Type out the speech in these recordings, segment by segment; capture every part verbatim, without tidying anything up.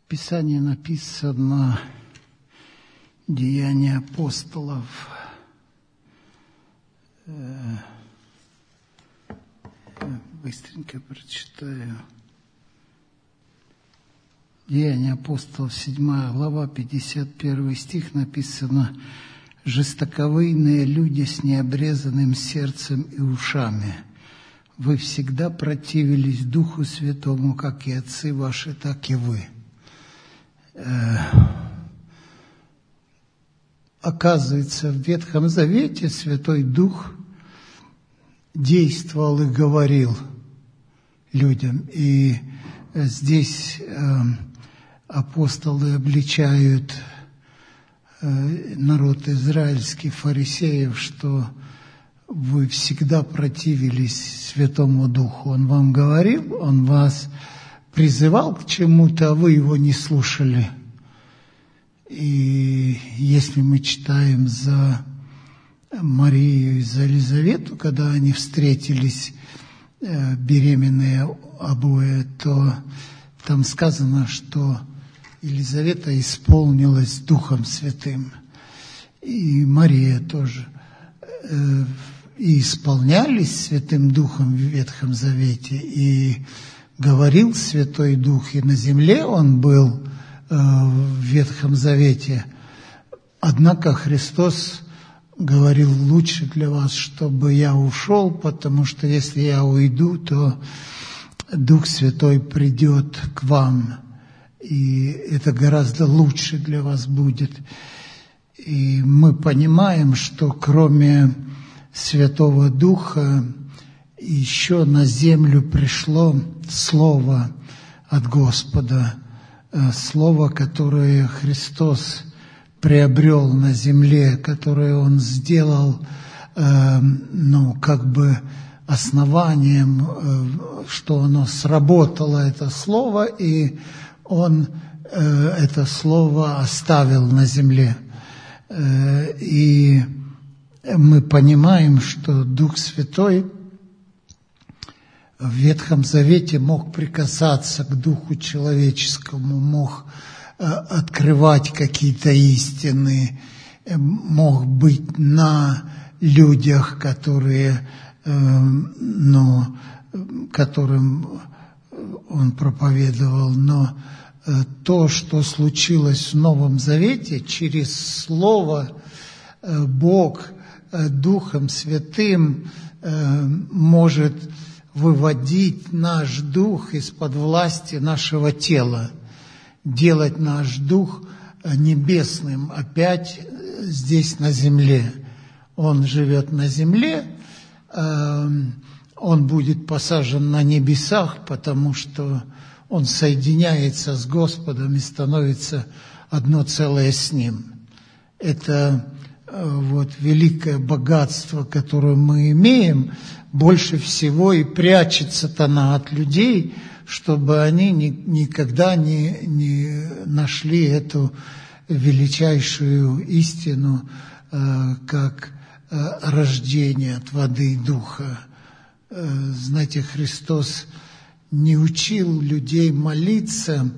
Писании написано «Деяния апостолов». Быстренько прочитаю. Деяния апостолов, седьмая глава, пятьдесят первый стих, написано: «Жестоковыйные люди с необрезанным сердцем и ушами, вы всегда противились Духу Святому, как и отцы ваши, так и вы». Оказывается, в Ветхом Завете Святой Дух действовал и говорил людям. И здесь э, апостолы обличают э, народ израильский, фарисеев, что вы всегда противились Святому Духу. Он вам говорил, он вас призывал к чему-то, а вы его не слушали. И если мы читаем за Марию и за Елизавету, когда они встретились, э, беременные обои, то там сказано, что Елизавета исполнилась Духом Святым, и Мария тоже. Э, и исполнялись Святым Духом в Ветхом Завете, и говорил Святой Дух, и на земле он был э, в Ветхом Завете. Однако Христос говорил: лучше для вас, чтобы я ушел, потому что если я уйду, то Дух Святой придет к вам, и это гораздо лучше для вас будет. И мы понимаем, что кроме Святого Духа еще на землю пришло Слово от Господа, Слово, которое Христос приобрел на земле, которое Он сделал, э, ну, как бы основанием, э, что оно сработало, это Слово, и Он э, это Слово оставил на земле. Э, и мы понимаем, что Дух Святой в Ветхом Завете мог прикасаться к Духу человеческому, мог открывать какие-то истины, мог быть на людях, которые, ну, которым он проповедовал. Но то, что случилось в Новом Завете, через Слово Бог Духом Святым может выводить наш дух из-под власти нашего тела, делать наш дух небесным опять здесь на земле. Он живет на земле, он будет посажен на небесах, потому что он соединяется с Господом и становится одно целое с Ним. Это вот великое богатство, которое мы имеем. Больше всего и прячет сатана от людей, чтобы они ни, никогда не, не нашли эту величайшую истину, э, как э, рождение от воды и духа. Э, знаете, Христос не учил людей молиться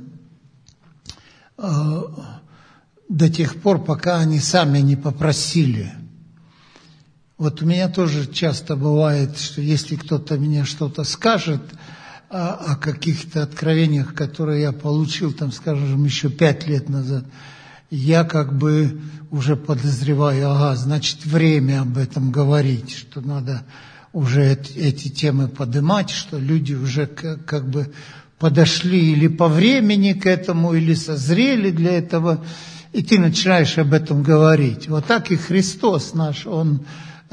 э, до тех пор, пока они сами не попросили. Вот у меня тоже часто бывает, что если кто-то мне что-то скажет о, о каких-то откровениях, которые я получил, там, скажем, еще пять лет назад, я как бы уже подозреваю, ага, значит, время об этом говорить, что надо уже эти, эти темы поднимать, что люди уже как, как бы подошли или по времени к этому, или созрели для этого, и ты начинаешь об этом говорить. Вот так и Христос наш, Он...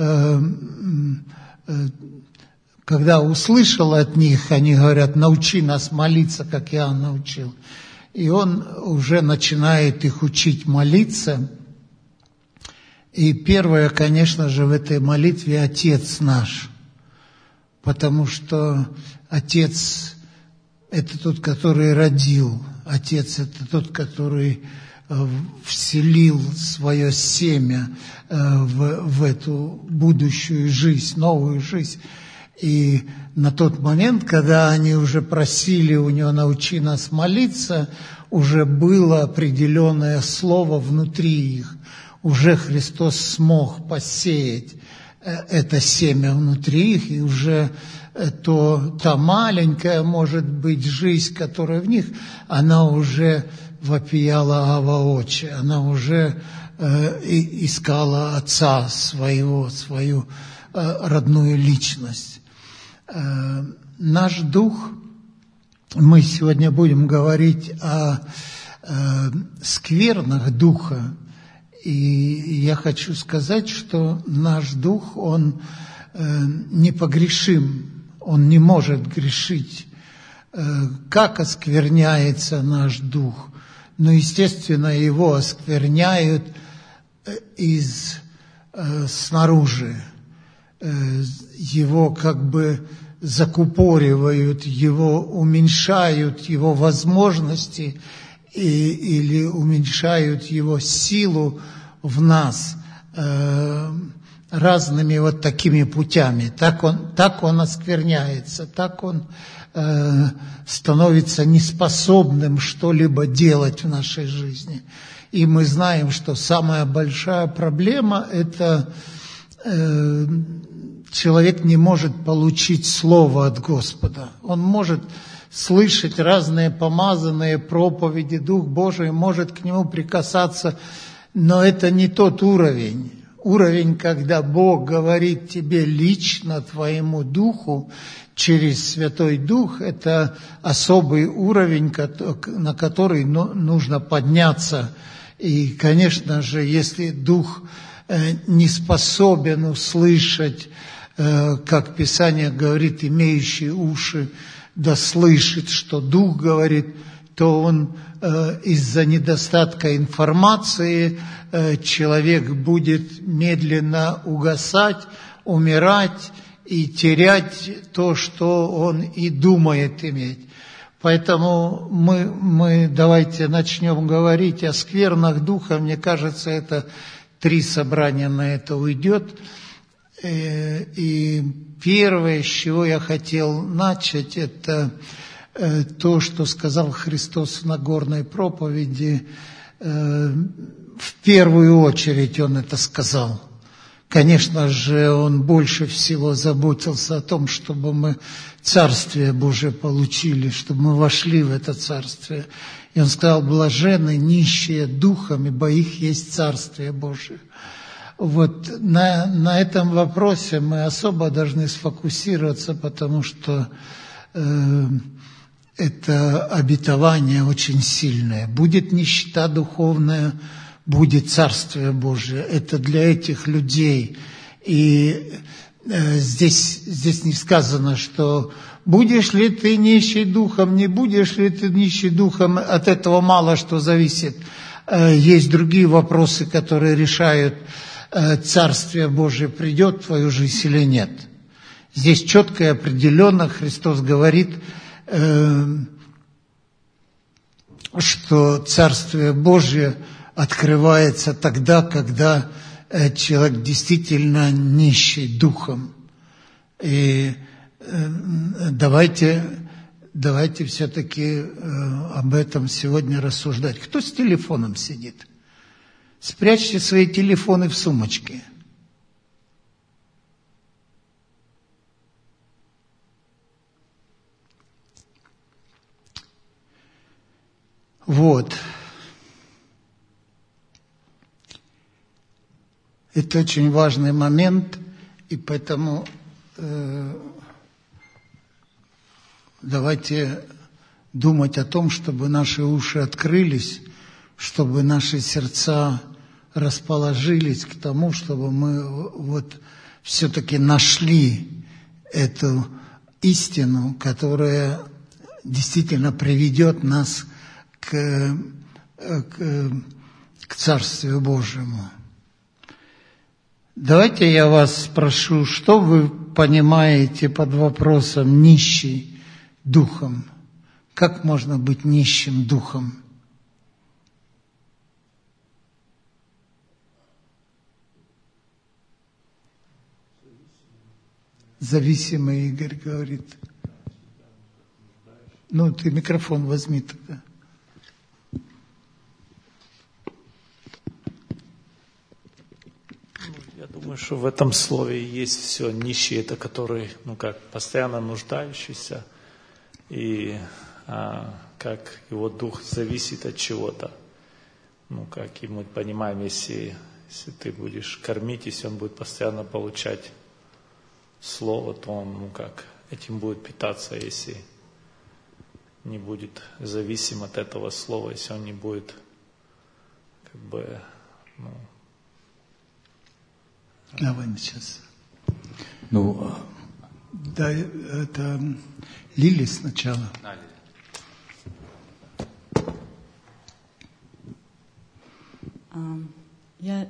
когда услышал от них, они говорят: научи нас молиться, как я научил. И он уже начинает их учить молиться. И первое, конечно же, в этой молитве Отец наш. Потому что Отец – это тот, который родил. Отец – это тот, который вселил свое семя в, в эту будущую жизнь, новую жизнь. И на тот момент, когда они уже просили у него «научи нас молиться», уже было определенное слово внутри их. Уже Христос смог посеять это семя внутри их, и уже то, та маленькая, может быть, жизнь, которая в них, она уже вопияла Ава Отче, она уже э, искала Отца своего, свою э, родную личность. Э, наш дух, мы сегодня будем говорить о э, сквернах духа, и я хочу сказать, что наш дух, он э, непогрешим, он не может грешить. Э, как оскверняется наш дух? Ну, естественно, его оскверняют из, э, снаружи, э, его как бы закупоривают, его уменьшают, его возможности и, или уменьшают его силу в нас э, разными вот такими путями. Так он, так он оскверняется, так он э, становится неспособным что-либо делать в нашей жизни. И мы знаем, что самая большая проблема – это э, человек не может получить слово от Господа. Он может слышать разные помазанные проповеди, Дух Божий может к нему прикасаться, но это не тот уровень. Уровень, когда Бог говорит тебе лично, твоему духу, через Святой Дух, это особый уровень, на который нужно подняться. И, конечно же, если Дух не способен услышать, как Писание говорит, имеющий уши, да слышит, что Дух говорит, то он э, из-за недостатка информации э, человек будет медленно угасать, умирать и терять то, что он и думает иметь. Поэтому мы, мы давайте начнем говорить о сквернах духа. Мне кажется, это три собрания на это уйдет. И первое, с чего я хотел начать, это то, что сказал Христос в Нагорной проповеди. В первую очередь Он это сказал. Конечно же, Он больше всего заботился о том, чтобы мы Царствие Божие получили, чтобы мы вошли в это Царствие. И Он сказал: блаженны нищие духом, ибо их есть Царствие Божие. Вот на, на этом вопросе мы особо должны сфокусироваться, потому что э, это обетование очень сильное. Будет нищета духовная, будет Царствие Божие. Это для этих людей. И э, здесь, здесь не сказано, что будешь ли ты нищий духом, не будешь ли ты нищий духом, от этого мало что зависит. Э, есть другие вопросы, которые решают, Царствие Божие придет в твою жизнь или нет. Здесь четко и определенно Христос говорит, что Царствие Божие открывается тогда, когда человек действительно нищий духом. И давайте, давайте все-таки об этом сегодня рассуждать. Кто с телефоном сидит? Спрячьте свои телефоны в сумочке. Вот. Это очень важный момент, и поэтому э, давайте думать о том, чтобы наши уши открылись, чтобы наши сердца расположились к тому, чтобы мы вот все-таки нашли эту истину, которая действительно приведет нас к, к, к Царствию Божьему. Давайте я вас спрошу, что вы понимаете под вопросом «нищий духом»? Как можно быть нищим духом? зависимый, Игорь говорит. Ну, ты микрофон возьми тогда. Я думаю, что в этом слове есть все. Нищий — это который, ну как, постоянно нуждающийся, и а, как его дух зависит от чего-то. Ну как, и мы понимаем, если, если ты будешь кормить, если он будет постоянно получать слово, то он, ну как, этим будет питаться, если не будет зависим от этого слова, если он не будет, как бы, ну... Давай сейчас. Ну, да, это Лили сначала. А, Лили. Я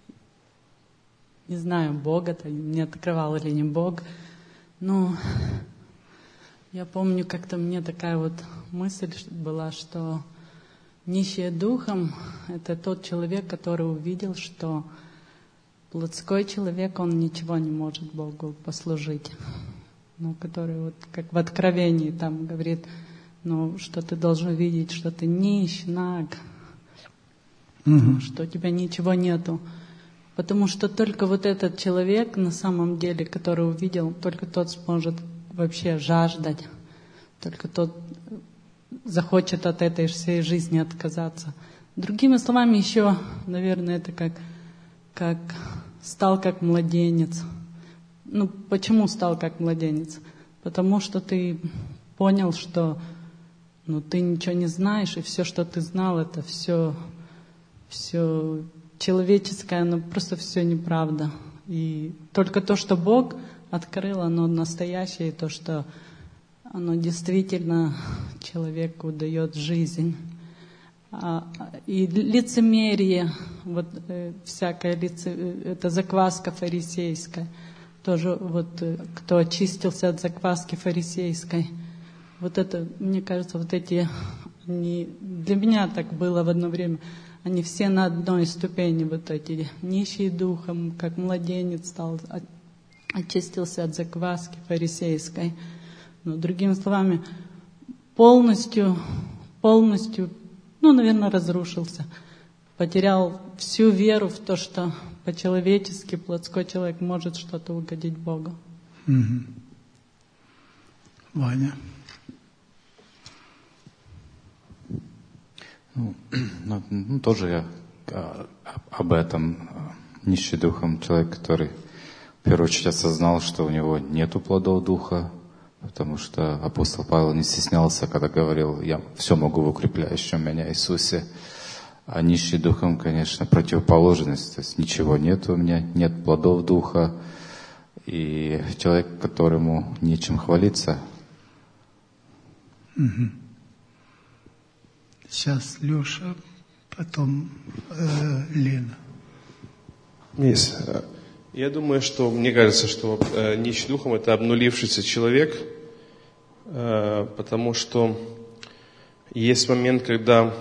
не знаю, Бог это мне открывал или не Бог, но я помню, как-то мне такая вот мысль была, что нищий духом — это тот человек, который увидел, что плотской человек, он ничего не может Богу послужить. Ну, который вот как в Откровении там говорит, ну, что ты должен видеть, что ты нищ, наг, Угу. что у тебя ничего нету. Потому что только вот этот человек на самом деле, который увидел, только тот сможет вообще жаждать, только тот захочет от этой всей жизни отказаться. Другими словами, еще, наверное, это как, как стал как младенец. Ну, почему стал как младенец? Потому что ты понял, что ну, ты ничего не знаешь, и все, что ты знал, это все, все человеческое, оно просто все неправда. И только то, что Бог открыл, оно настоящее, и то, что оно действительно человеку дает жизнь. И лицемерие, вот всякое лицемерие, это закваска фарисейская. Тоже вот кто очистился от закваски фарисейской. Вот это, мне кажется, вот эти, они, для меня так было в одно время, они все на одной ступени, вот эти нищий духом, как младенец стал, очистился от закваски фарисейской. Но, другими словами, полностью, полностью, ну, наверное, разрушился. Потерял всю веру в то, что по-человечески плотской человек может что-то угодить Богу. Угу. Ваня. Ну, ну, ну, тоже я а, об этом. Нищий духом человек, который в первую очередь осознал, что у него нету плодов духа, потому что апостол Павел не стеснялся, когда говорил: «Я все могу в укрепляющем меня Иисусе». А нищий духом, конечно, противоположность. То есть ничего нет у меня, нет плодов духа. И человек, которому нечем хвалиться. Угу. Сейчас Леша, потом э, Лена. Есть. Я думаю, что, мне кажется, что э, нищий духом — это обнулившийся человек, э, потому что есть момент, когда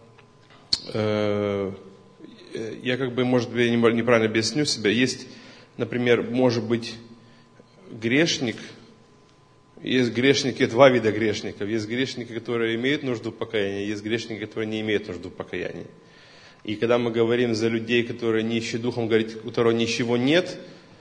э, я как бы, может быть, неправильно объясню себя. Есть, например, может быть грешник. Есть грешники, два вида грешников. Есть грешники, которые имеют нужду в покаянии, есть грешники, которые не имеют нужду в покаянии. И когда мы говорим за людей, которые нищие духом, говорить, у которого ничего нет,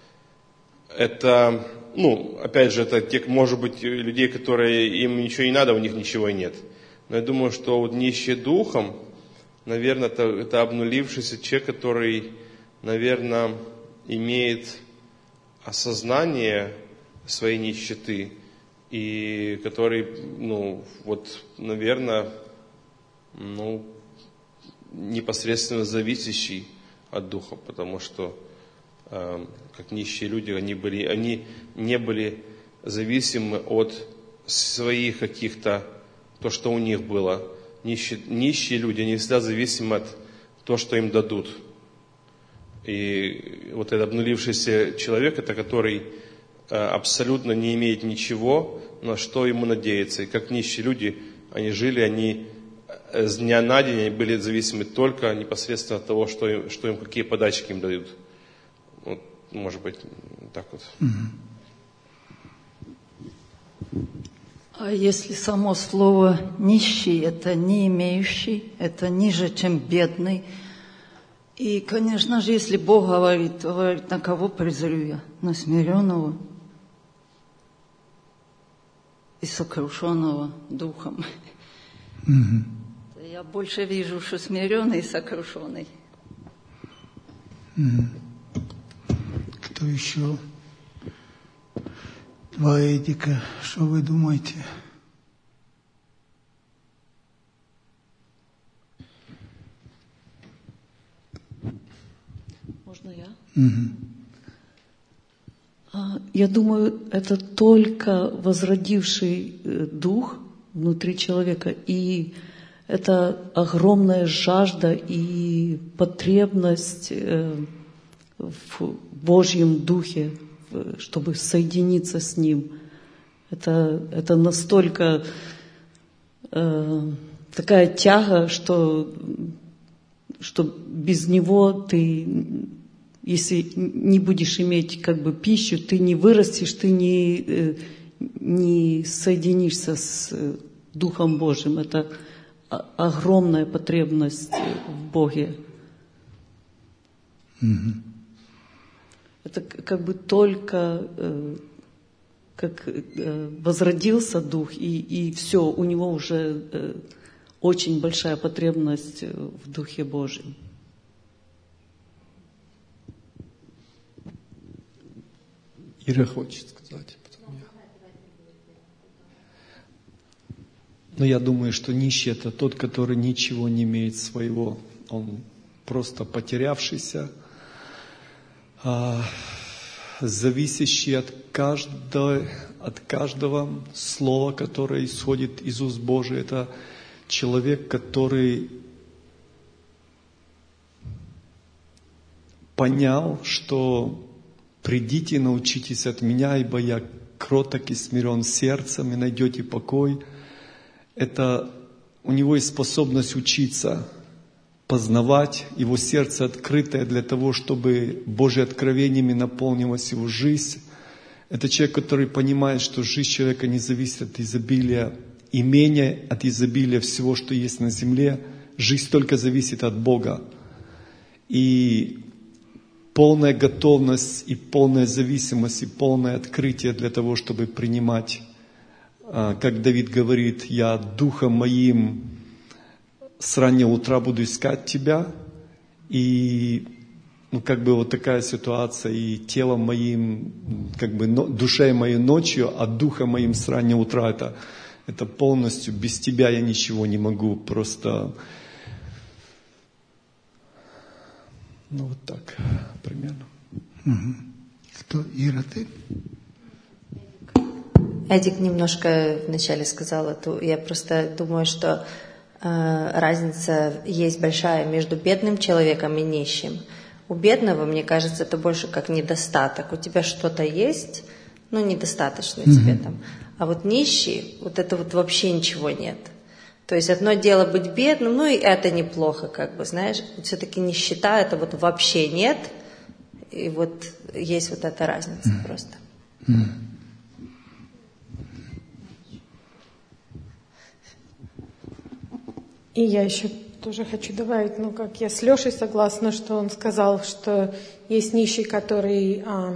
это, ну, опять же, это, те, может быть, людей, которые им ничего не надо, у них ничего и нет. Но я думаю, что вот нищие духом, наверное, это, это обнулившийся человек, который, наверное, имеет осознание своей нищеты, и который, ну, вот, наверное, ну, непосредственно зависящий от духа, потому что, э, как нищие люди, они были, они не были зависимы от своих каких-то, то, что у них было. Нищие, нищие люди, они всегда зависимы от того, что им дадут. И вот этот обнулившийся человек, это который абсолютно не имеет ничего, на что ему надеяться. И как нищие люди, они жили, они с дня на день они были зависимы только непосредственно от того, что им, что им какие подачки им дают. Вот, может быть, так вот. Угу. А если само слово «нищий» — это не имеющий, это ниже, чем бедный. И, конечно же, если Бог говорит, то говорит, на кого презрю я? На смиренного и сокрушенного духом. Mm-hmm. Я больше вижу, что смиренный и сокрушенный. Mm-hmm. Кто еще? Два Эдика, что вы думаете? Можно я? Mm-hmm. Я думаю, это только возродивший дух внутри человека, и это огромная жажда и потребность в Божьем Духе, чтобы соединиться с Ним. Это, это настолько э, такая тяга, что, что без Него ты, если не будешь иметь как бы пищу, ты не вырастешь, ты не, не соединишься с Духом Божьим. Это огромная потребность в Боге. Mm-hmm. Это как бы только э, как э, возродился Дух, и, и все, у него уже э, очень большая потребность в Духе Божьем. Ира хочет сказать. Потом я. Но я думаю, что нищий — это тот, который ничего не имеет своего. Он просто потерявшийся, зависящий от каждого, от каждого слова, которое исходит из уст Божьих. Это человек, который понял, что «придите и научитесь от меня, ибо я кроток и смирен сердцем, и найдете покой». Это у него есть способность учиться, познавать, его сердце открытое для того, чтобы Божьими откровениями наполнилась его жизнь. Это человек, который понимает, что жизнь человека не зависит от изобилия имения, от изобилия всего, что есть на земле. Жизнь только зависит от Бога. И полная готовность, и полная зависимость, и полное открытие для того, чтобы принимать, как Давид говорит, «Я духом моим с раннего утра буду искать тебя», и ну, как бы вот такая ситуация, и телом моим, как бы душой моей ночью, а духом моим с раннего утра, это, это полностью, без тебя я ничего не могу, просто, ну вот так, примерно. Угу. Кто, Ира, ты? Эдик немножко вначале сказал эту, я просто думаю, что разница есть большая между бедным человеком и нищим. У бедного, мне кажется, это больше как недостаток. У тебя что-то есть, но недостаточно mm-hmm. тебе там. А вот нищий, вот это вот вообще ничего нет. То есть одно дело быть бедным, ну и это неплохо, как бы, знаешь. Все-таки нищета, это вот вообще нет. И вот есть вот эта разница mm-hmm. просто. Mm-hmm. И я еще тоже хочу добавить, ну, как я с Лешей согласна, что он сказал, что есть нищий, который а,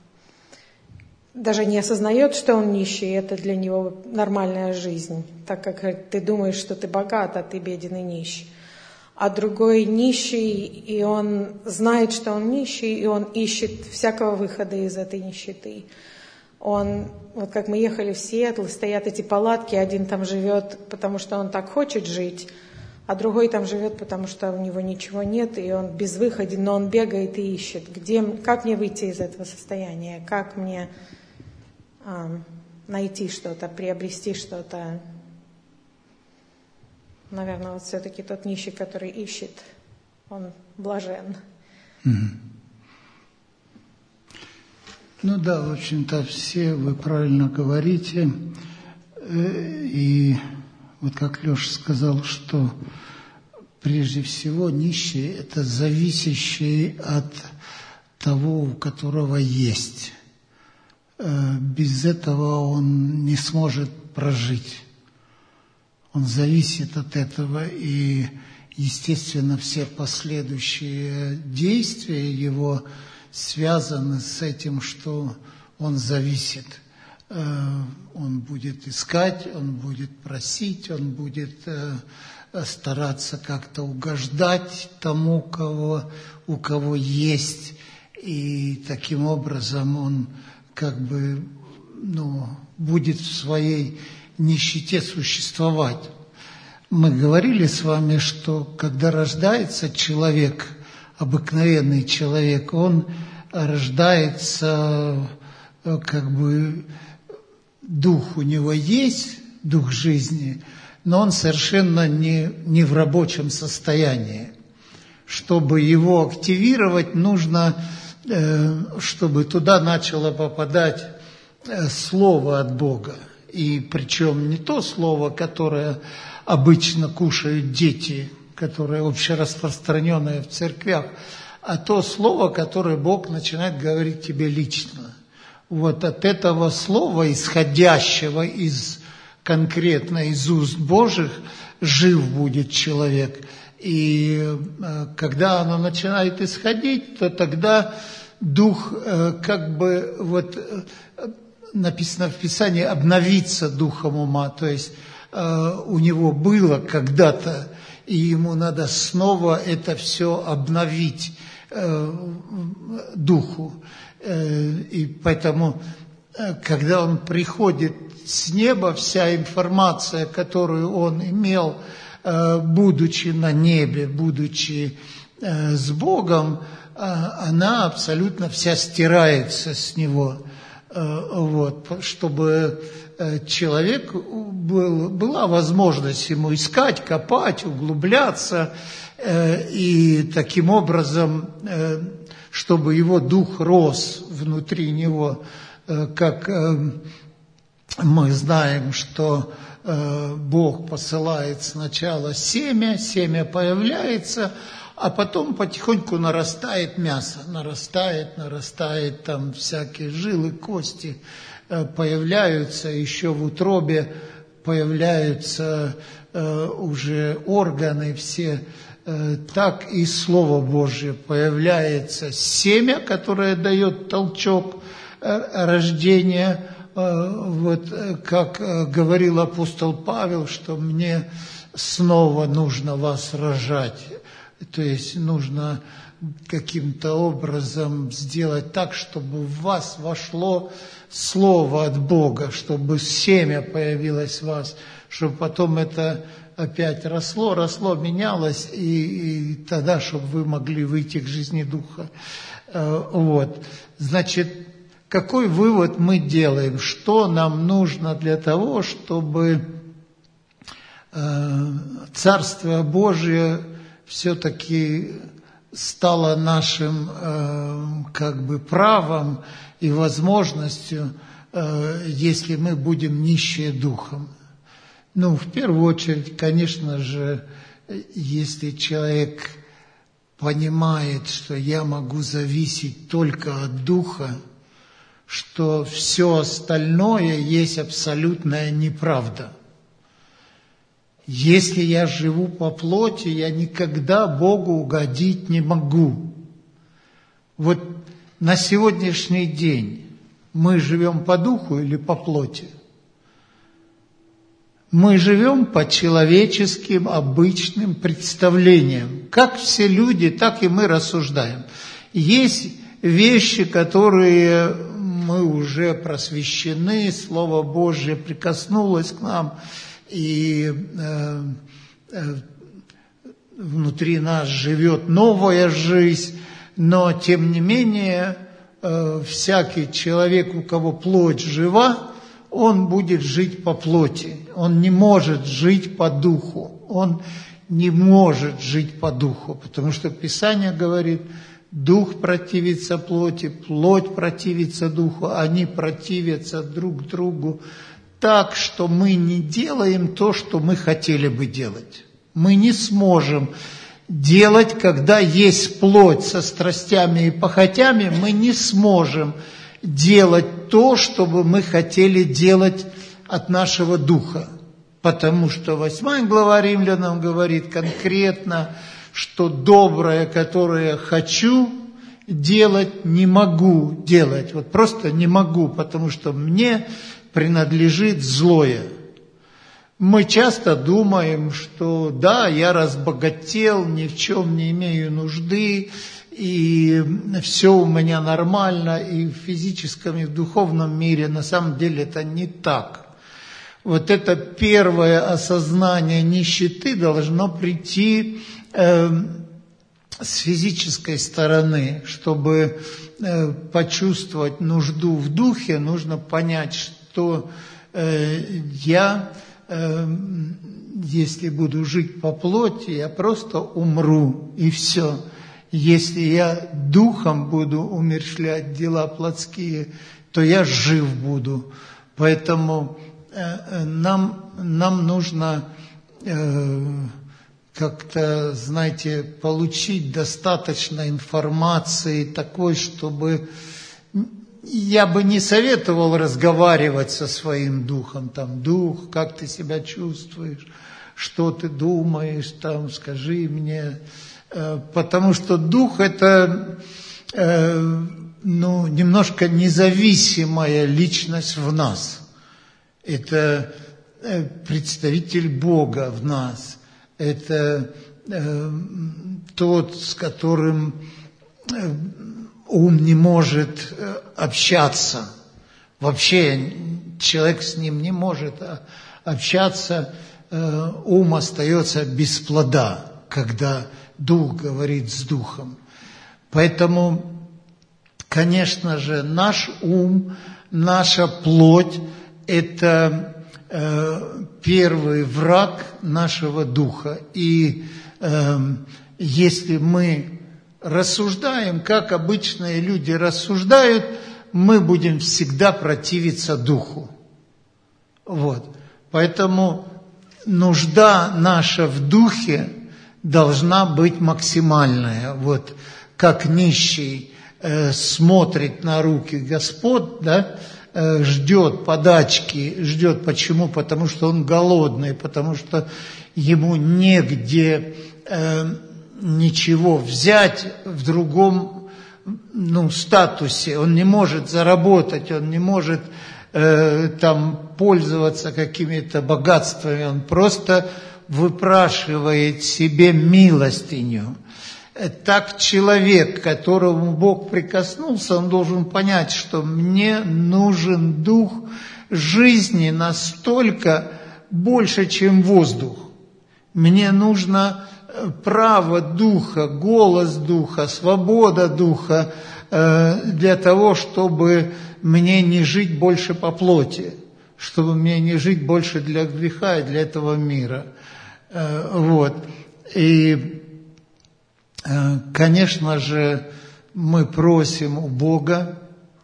даже не осознает, что он нищий, и это для него нормальная жизнь, так как ты думаешь, что ты богат, а ты беден и нищий. А другой нищий, и он знает, что он нищий, и он ищет всякого выхода из этой нищеты. Он, вот как мы ехали в Сиэтл, стоят эти палатки, один там живет, потому что он так хочет жить, а другой там живет, потому что у него ничего нет, и он безвыходен, но он бегает и ищет, где, как мне выйти из этого состояния, как мне а, найти что-то, приобрести что-то. Наверное, вот все-таки тот нищий, который ищет, он блажен. Mm-hmm. Ну да, в общем-то, все вы правильно говорите. И вот как Леша сказал, что прежде всего нищий – это зависящий от того, у которого есть. без этого он не сможет прожить. Он зависит от этого, и, естественно, все последующие действия его связаны с этим, что он зависит. Он будет искать, он будет просить, он будет стараться как-то угождать тому, кого, у кого есть. И таким образом он как бы ну, будет в своей нищете существовать. Мы говорили с вами, что когда рождается человек, обыкновенный человек, он рождается, как бы, дух у него есть, дух жизни, но он совершенно не, не в рабочем состоянии. Чтобы его активировать, нужно, чтобы туда начало попадать слово от Бога. И причем не то слово, которое обычно кушают дети, которое общераспространенное в церквях, а то слово, которое Бог начинает говорить тебе лично. Вот от этого слова, исходящего из конкретно из уст Божьих, жив будет человек. И когда оно начинает исходить, то тогда дух, как бы, вот написано в Писании, обновится духом ума, то есть у него было когда-то, и ему надо снова это все обновить духу. И поэтому, когда он приходит с неба, вся информация, которую он имел, будучи на небе, будучи с Богом, она абсолютно вся стирается с него. Вот, чтобы человек был, была возможность ему искать, копать, углубляться, и таким образом, чтобы его дух рос внутри него, как мы знаем, что Бог посылает сначала семя, семя появляется, а потом потихоньку нарастает мясо, нарастает, нарастает, там всякие жилы, кости появляются, еще в утробе появляются уже органы все. Так и Слово Божье появляется семя, которое дает толчок рождения. Вот как говорил апостол Павел, что мне снова нужно вас рожать. То есть нужно каким-то образом сделать так, чтобы в вас вошло Слово от Бога, чтобы семя появилось в вас, чтобы потом это опять росло, росло, менялось, и, и тогда, чтобы вы могли выйти к жизни Духа. Вот. Значит, какой вывод мы делаем? Что нам нужно для того, чтобы Царство Божие все-таки стало нашим как бы правом и возможностью, если мы будем нищие духом? Ну, в первую очередь, конечно же, если человек понимает, что я могу зависеть только от Духа, что все остальное есть абсолютная неправда. Если я живу по плоти, я никогда Богу угодить не могу. Вот на сегодняшний день мы живем по духу или по плоти? Мы живем по человеческим обычным представлениям. Как все люди, так и мы рассуждаем. Есть вещи, которые мы уже просвещены, Слово Божье прикоснулось к нам, и э, э, внутри нас живет новая жизнь, но тем не менее э, всякий человек, у кого плоть жива, он будет жить по плоти, он не может жить по духу, он не может жить по духу, потому что Писание говорит, дух противится плоти, плоть противится духу, они противятся друг другу так, что мы не делаем то, что мы хотели бы делать. Мы не сможем делать, когда есть плоть со страстями и похотями, мы не сможем делать то, что бы мы хотели делать от нашего духа. Потому что восьмая глава Римлянам говорит конкретно, что доброе, которое я хочу делать, не могу делать. Вот просто не могу, потому что мне принадлежит злое. Мы часто думаем, что да, я разбогател, ни в чем не имею нужды, и все у меня нормально, и в физическом, и в духовном мире. На самом деле это не так. Вот это первое осознание нищеты должно прийти э, с физической стороны. Чтобы э, почувствовать нужду в духе, нужно понять, что э, я... если буду жить по плоти, я просто умру, и все. Если я духом буду умерщвлять дела плотские, то я жив буду. Поэтому э, нам, нам нужно э, как-то, знаете, получить достаточно информации такой, чтобы... Я бы не советовал разговаривать со своим духом, там, дух, как ты себя чувствуешь, что ты думаешь, там, скажи мне, потому что дух это, ну, немножко независимая личность в нас, это представитель Бога в нас, это тот, с которым ум не может общаться. Вообще человек с ним не может общаться. Ум остается без плода, когда дух говорит с духом. Поэтому, конечно же, наш ум, наша плоть – это первый враг нашего духа. И если мы рассуждаем, как обычные люди рассуждают, мы будем всегда противиться духу. Вот. Поэтому нужда наша в духе должна быть максимальная. Вот как нищий э, смотрит на руки Господ, да, э, ждет подачки, ждет. Почему? Потому что он голодный, потому что ему негде э, ничего взять в другом, ну, статусе. Он не может заработать, он не может э, там пользоваться какими-то богатствами, он просто выпрашивает себе милостыню. Так человек, которому Бог прикоснулся, он должен понять, что мне нужен дух жизни настолько больше, чем воздух. Мне нужно право духа, голос духа, свобода духа э, для того, чтобы мне не жить больше по плоти, чтобы мне не жить больше для греха и для этого мира. Э, вот. И, э, конечно же, мы просим у Бога,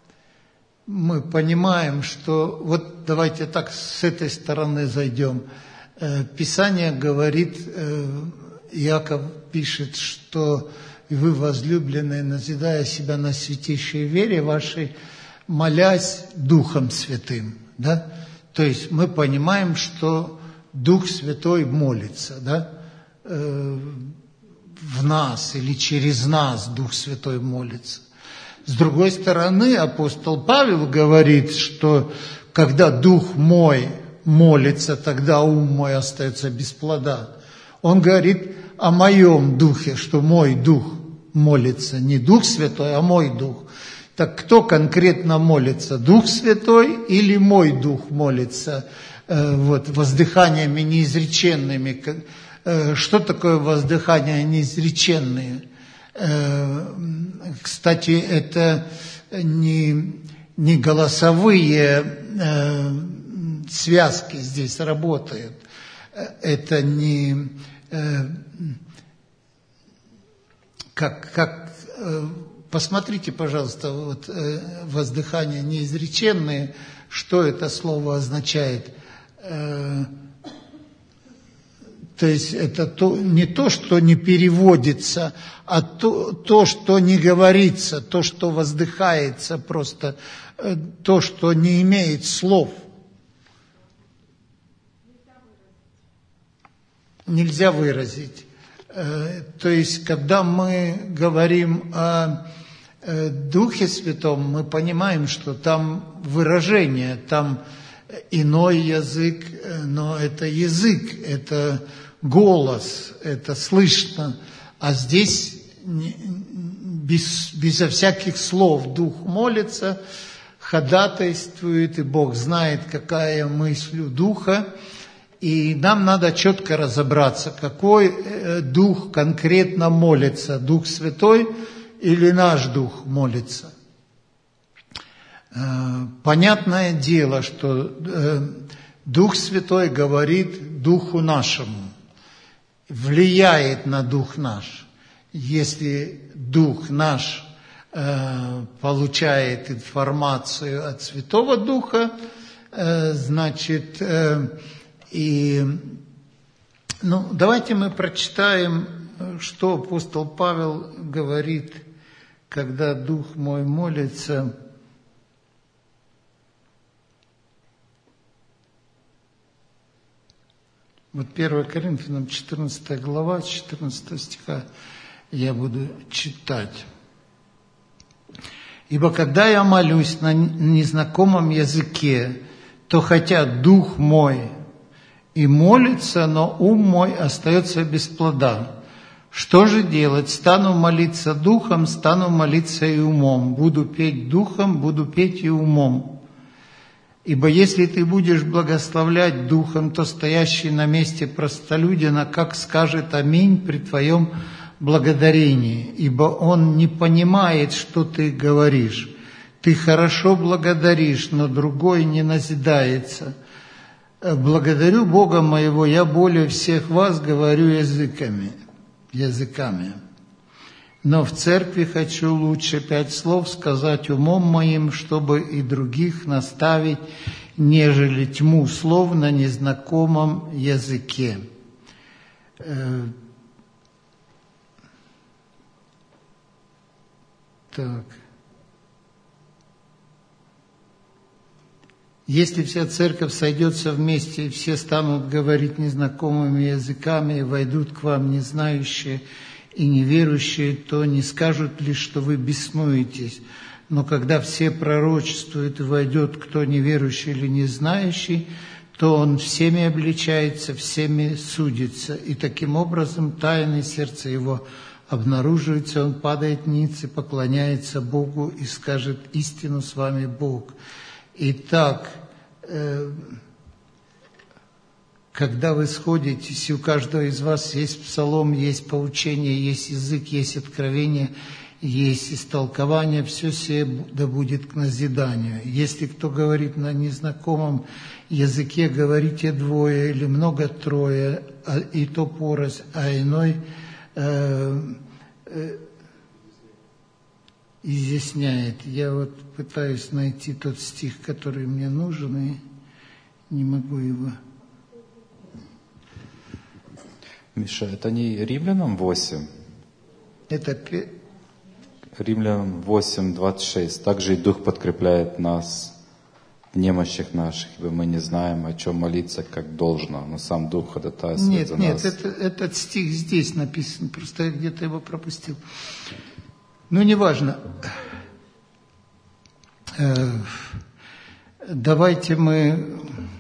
мы понимаем, что... Вот давайте так с этой стороны зайдем. Э, Писание говорит... Э, Иаков пишет, что вы, возлюбленные, назидая себя на святейшей вере вашей, молясь Духом Святым. Да? То есть мы понимаем, что Дух Святой молится, да? э, в нас или через нас Дух Святой молится. С другой стороны, апостол Павел говорит, что когда Дух мой молится, тогда ум мой остается без плода. Он говорит о моем духе, что мой дух молится. Не Дух Святой, а мой дух. Так кто конкретно молится? Дух Святой или мой дух молится? Э, вот, воздыханиями неизреченными. Э, что такое воздыхания неизреченные? Э, кстати, это не, не голосовые э, связки здесь работают. Это не... Как, как, посмотрите, пожалуйста, вот, воздыхания неизреченные, что это слово означает. То То есть это то, не то, что не переводится, а то, то, что не говорится, то, что воздыхается просто, то, что не имеет слов. Нельзя выразить. То есть, когда мы говорим о Духе Святом, мы понимаем, что там выражение, там иной язык, но это язык, это голос, это слышно. А здесь без, безо всяких слов Дух молится, ходатайствует, и Бог знает, какая мысль у Духа. И нам надо четко разобраться, какой Дух конкретно молится, Дух Святой или наш Дух молится. Понятное дело, что Дух Святой говорит Духу нашему, влияет на Дух наш. Если Дух наш получает информацию от Святого Духа, значит, и, ну, давайте мы прочитаем, что апостол Павел говорит, когда Дух мой молится. Вот первое Коринфянам четырнадцатая глава, четырнадцатого стиха я буду читать. «Ибо когда я молюсь на незнакомом языке, то хотя Дух мой и молится, но ум мой остается без плода. Что же делать? Стану молиться духом, стану молиться и умом. Буду петь духом, буду петь и умом. Ибо если ты будешь благословлять духом, то стоящий на месте простолюдина, как скажет аминь при твоем благодарении, ибо он не понимает, что ты говоришь. Ты хорошо благодаришь, но другой не назидается. Благодарю Бога моего, я более всех вас говорю языками, языками. Но в церкви хочу лучше пять слов сказать умом моим, чтобы и других наставить, нежели тьму слов на незнакомом языке». Так. Если вся церковь сойдется вместе, и все станут говорить незнакомыми языками, и войдут к вам не знающие и неверующие, то не скажут ли, что вы беснуетесь. Но когда все пророчествуют, и войдет кто неверующий или не знающий, то он всеми обличается, всеми судится. И таким образом тайное сердце его обнаруживается, он падает ниц и поклоняется Богу и скажет: истину с вами Бог. Итак, э, когда вы сходитесь, и у каждого из вас есть псалом, есть поучение, есть язык, есть откровение, есть истолкование, все сие да будет к назиданию. Если кто говорит на незнакомом языке, говорите двое или много трое, а, и то порознь, а иной э, э, изъясняет. Я вот пытаюсь найти тот стих, который мне нужен, и не могу его. Миша, это не Римлянам восемь? Это Римлянам восемь, двадцать шесть. Также и Дух подкрепляет нас в немощах наших, ибо мы не знаем, о чем молиться, как должно, но сам Дух ходатайствует нет, за нет, нас. Нет, это, этот стих здесь написан, просто я где-то его пропустил. Ну, неважно. Давайте мы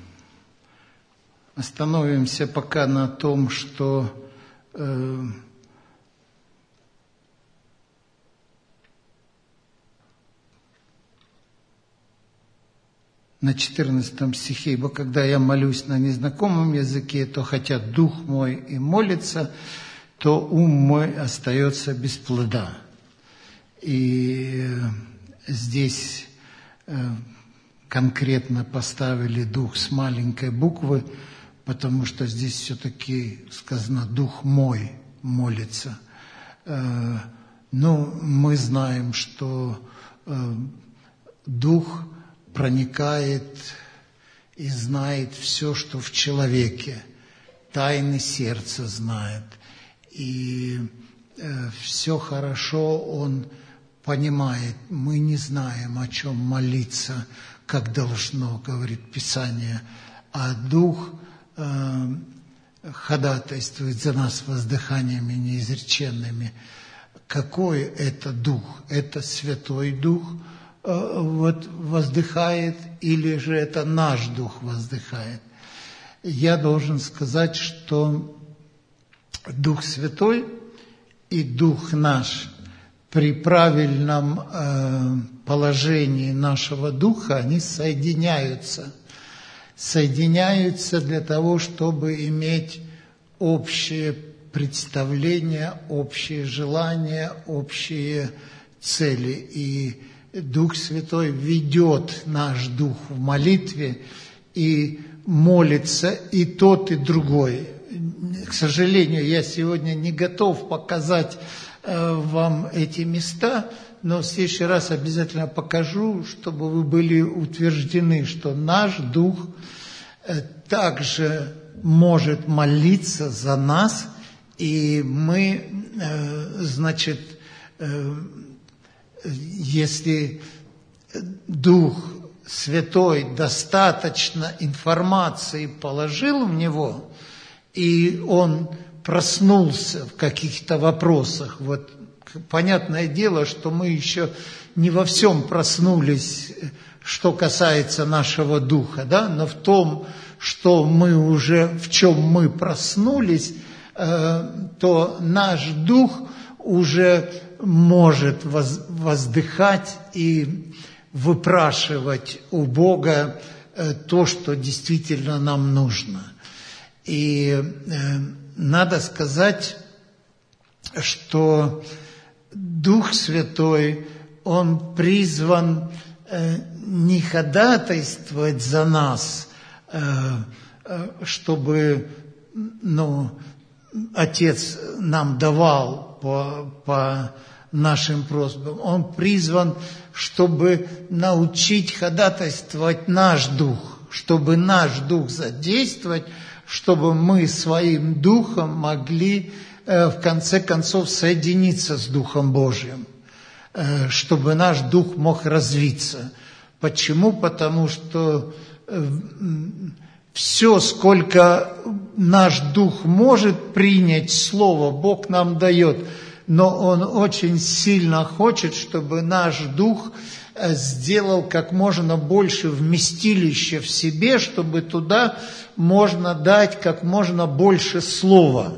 остановимся пока на том, что э, на четырнадцатом стихе: «Ибо когда я молюсь на незнакомом языке, то хотя дух мой и молится, то ум мой остается без плода». И здесь конкретно поставили дух с маленькой буквы, потому что здесь все-таки сказано «дух мой молится». Но мы знаем, что дух проникает и знает все, что в человеке. тайны сердца знает. И э, все хорошо Он понимает. Мы не знаем, о чем молиться, как должно, говорит Писание. А Дух э, ходатайствует за нас воздыханиями неизреченными. Какой это Дух? Это Святой Дух э, вот, воздыхает, или же это наш Дух воздыхает? Я должен сказать, что Дух Святой и Дух наш при правильном э, положении нашего Духа, они соединяются. Соединяются для того, чтобы иметь общее представление, общие желания, общие цели. И Дух Святой ведет наш Дух в молитве и молится и тот, и другой. К сожалению, я сегодня не готов показать э, вам эти места, но в следующий раз обязательно покажу, чтобы вы были утверждены, что наш Дух э, также может молиться за нас, и мы, э, значит, э, если Дух Святой достаточно информации положил в него, и он проснулся в каких-то вопросах. Вот понятное дело, что мы еще не во всем проснулись, что касается нашего духа, да? Но в том, что мы уже, в чем мы проснулись, э, то наш дух уже может воз, воздыхать и выпрашивать у Бога э, то, что действительно нам нужно. И э, надо сказать, что Дух Святой, Он призван э, не ходатайствовать за нас, э, э, чтобы ну, Отец нам давал по, по нашим просьбам. Он призван, чтобы научить ходатайствовать наш Дух, чтобы наш Дух задействовать, чтобы мы своим Духом могли э, в конце концов соединиться с Духом Божьим, э, чтобы наш Дух мог развиться. Почему? Потому что э, все, сколько наш Дух может принять Слово, Бог нам дает, но Он очень сильно хочет, чтобы наш Дух сделал как можно больше вместилища в себе, чтобы туда можно дать как можно больше слова.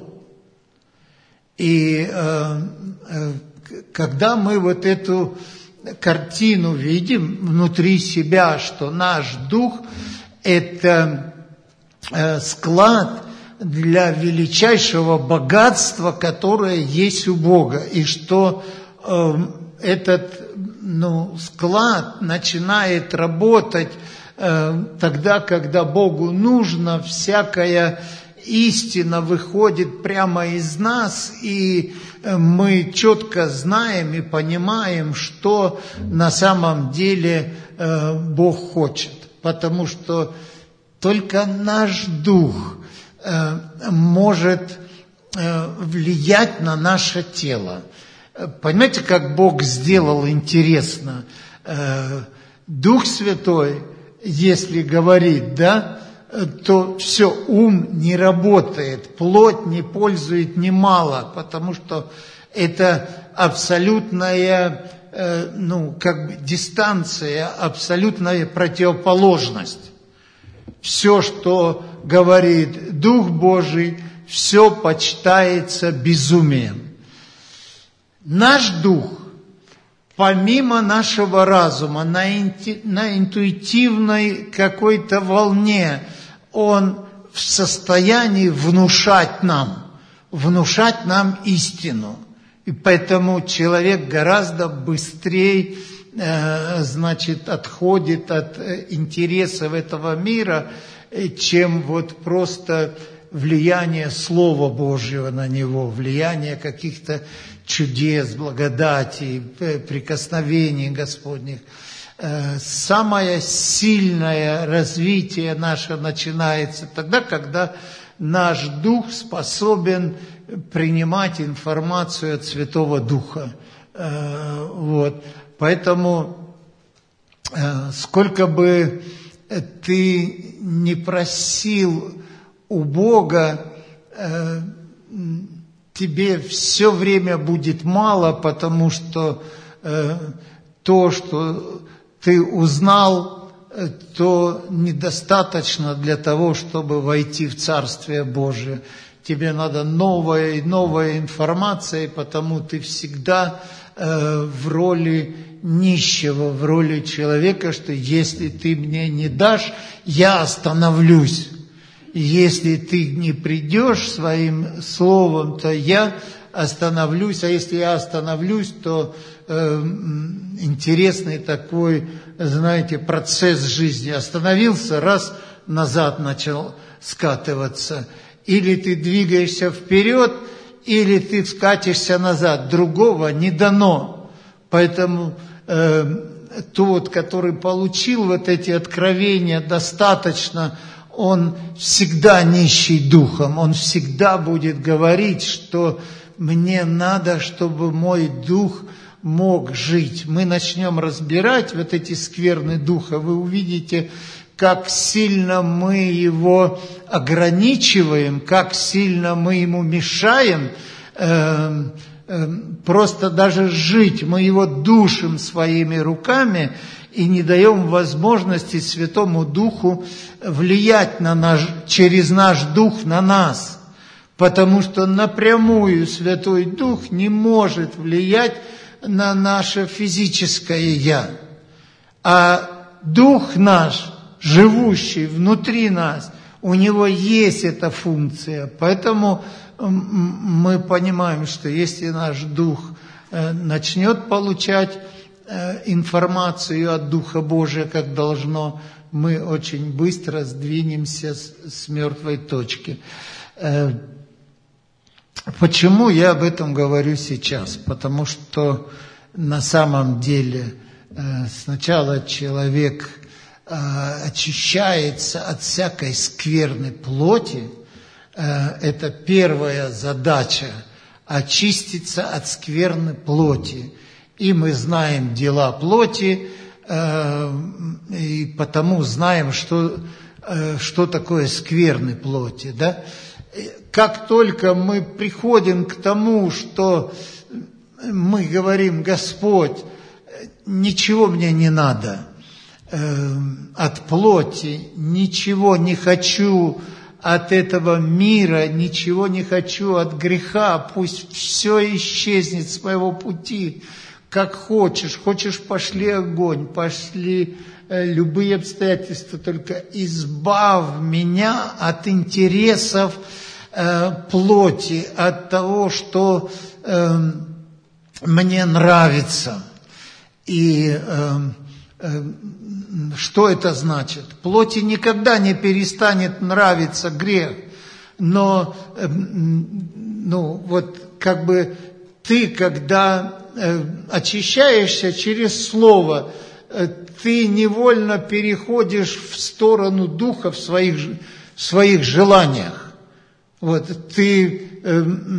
И э, э, когда мы вот эту картину видим внутри себя, что наш дух – это э, склад для величайшего богатства, которое есть у Бога, и что э, этот ну, склад начинает работать э, тогда, когда Богу нужно, всякая истина выходит прямо из нас, и э, мы четко знаем и понимаем, что на самом деле э, Бог хочет. Потому что только наш дух э, может э, влиять на наше тело. Понимаете, как Бог сделал интересно? Дух Святой, если говорит, да, то все, ум не работает, плоть не пользует немало, потому что это абсолютная, ну, как бы дистанция, абсолютная противоположность. Все, что говорит Дух Божий, все почитается безумием. Наш дух, помимо нашего разума, на, инти, на интуитивной какой-то волне, он в состоянии внушать нам, внушать нам истину. И поэтому человек гораздо быстрее, э, значит, отходит от интересов этого мира, чем вот просто влияние Слова Божьего на него, влияние каких-то чудес, благодати, прикосновений Господних. Самое сильное развитие наше начинается тогда, когда наш дух способен принимать информацию от Святого Духа. Вот. Поэтому сколько бы ты не просил у Бога, тебе все время будет мало, потому что то, что ты узнал, то недостаточно для того, чтобы войти в Царствие Божие. Тебе надо новая и новая информация, и потому ты всегда э, в роли нищего, в роли человека, что если ты мне не дашь, я остановлюсь. Если ты не придешь своим словом, то я остановлюсь, а если я остановлюсь, то э, интересный такой, знаете, процесс жизни. Остановился, раз, назад начал скатываться. Или ты двигаешься вперед, или ты скатишься назад. Другого не дано. Поэтому э, тот, который получил вот эти откровения достаточно, он всегда нищий духом. Он всегда будет говорить, что мне надо, чтобы мой дух мог жить. Мы начнем разбирать вот эти скверны духа. Вы увидите, как сильно мы его ограничиваем, как сильно мы ему мешаем, э, э, просто даже жить. Мы его душим своими руками и не даем возможности Святому Духу влиять на наш, через наш дух на нас. Потому что напрямую Святой Дух не может влиять на наше физическое «я». А Дух наш, живущий внутри нас, у него есть эта функция. Поэтому мы понимаем, что если наш дух начнет получать информацию от Духа Божия, как должно, мы очень быстро сдвинемся с, с мертвой точки. Почему я об этом говорю сейчас? Потому что на самом деле сначала человек очищается от всякой скверны плоти. Это первая задача – очиститься от скверны плоти. И мы знаем дела плоти, и потому знаем, что, что такое скверны плоти. Да? Как только мы приходим к тому, что мы говорим: Господь, ничего мне не надо от плоти, ничего не хочу от этого мира, ничего не хочу от греха, пусть все исчезнет с моего пути, как хочешь, хочешь пошли огонь, пошли любые обстоятельства, только избавь меня от интересов э, плоти, от того, что э, мне нравится. И э, э, что это значит? Плоти никогда не перестанет нравиться грех, но э, ну, вот как бы ты, когда э, очищаешься через Слово, э, ты невольно переходишь в сторону Духа в своих, в своих желаниях. Вот, ты, э,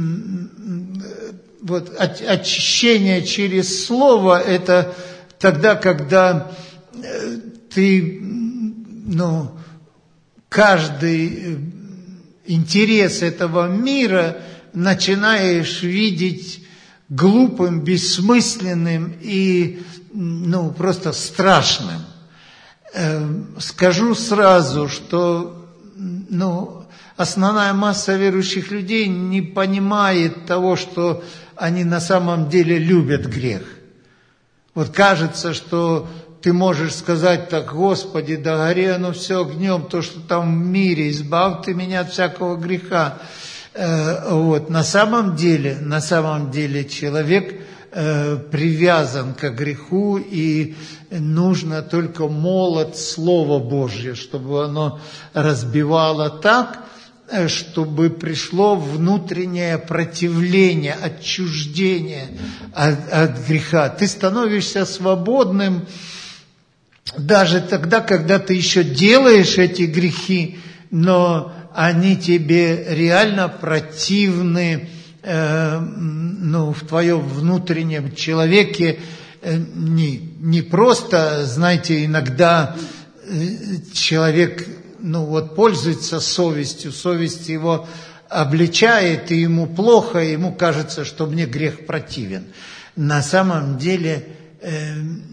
вот, очищение через Слово – это тогда, когда э, ты, ну, каждый интерес этого мира начинаешь видеть глупым, бессмысленным и, ну, просто страшным. Скажу сразу, что, ну, основная масса верующих людей не понимает того, что они на самом деле любят грех. Вот кажется, что ты можешь сказать так: Господи, да гори оно все огнем, то, что там в мире, избавь ты меня от всякого греха. Вот. На самом деле, на самом деле человек э, привязан к греху, и нужно только молот Слова Божье, чтобы оно разбивало так, чтобы пришло внутреннее противление, отчуждение от, от греха. Ты становишься свободным даже тогда, когда ты еще делаешь эти грехи, но они тебе реально противны, э, ну, в твоем внутреннем человеке. Э, не, не просто, знаете, иногда э, человек, ну, вот пользуется совестью, совесть его обличает, и ему плохо, и ему кажется, что мне грех противен. На самом деле э,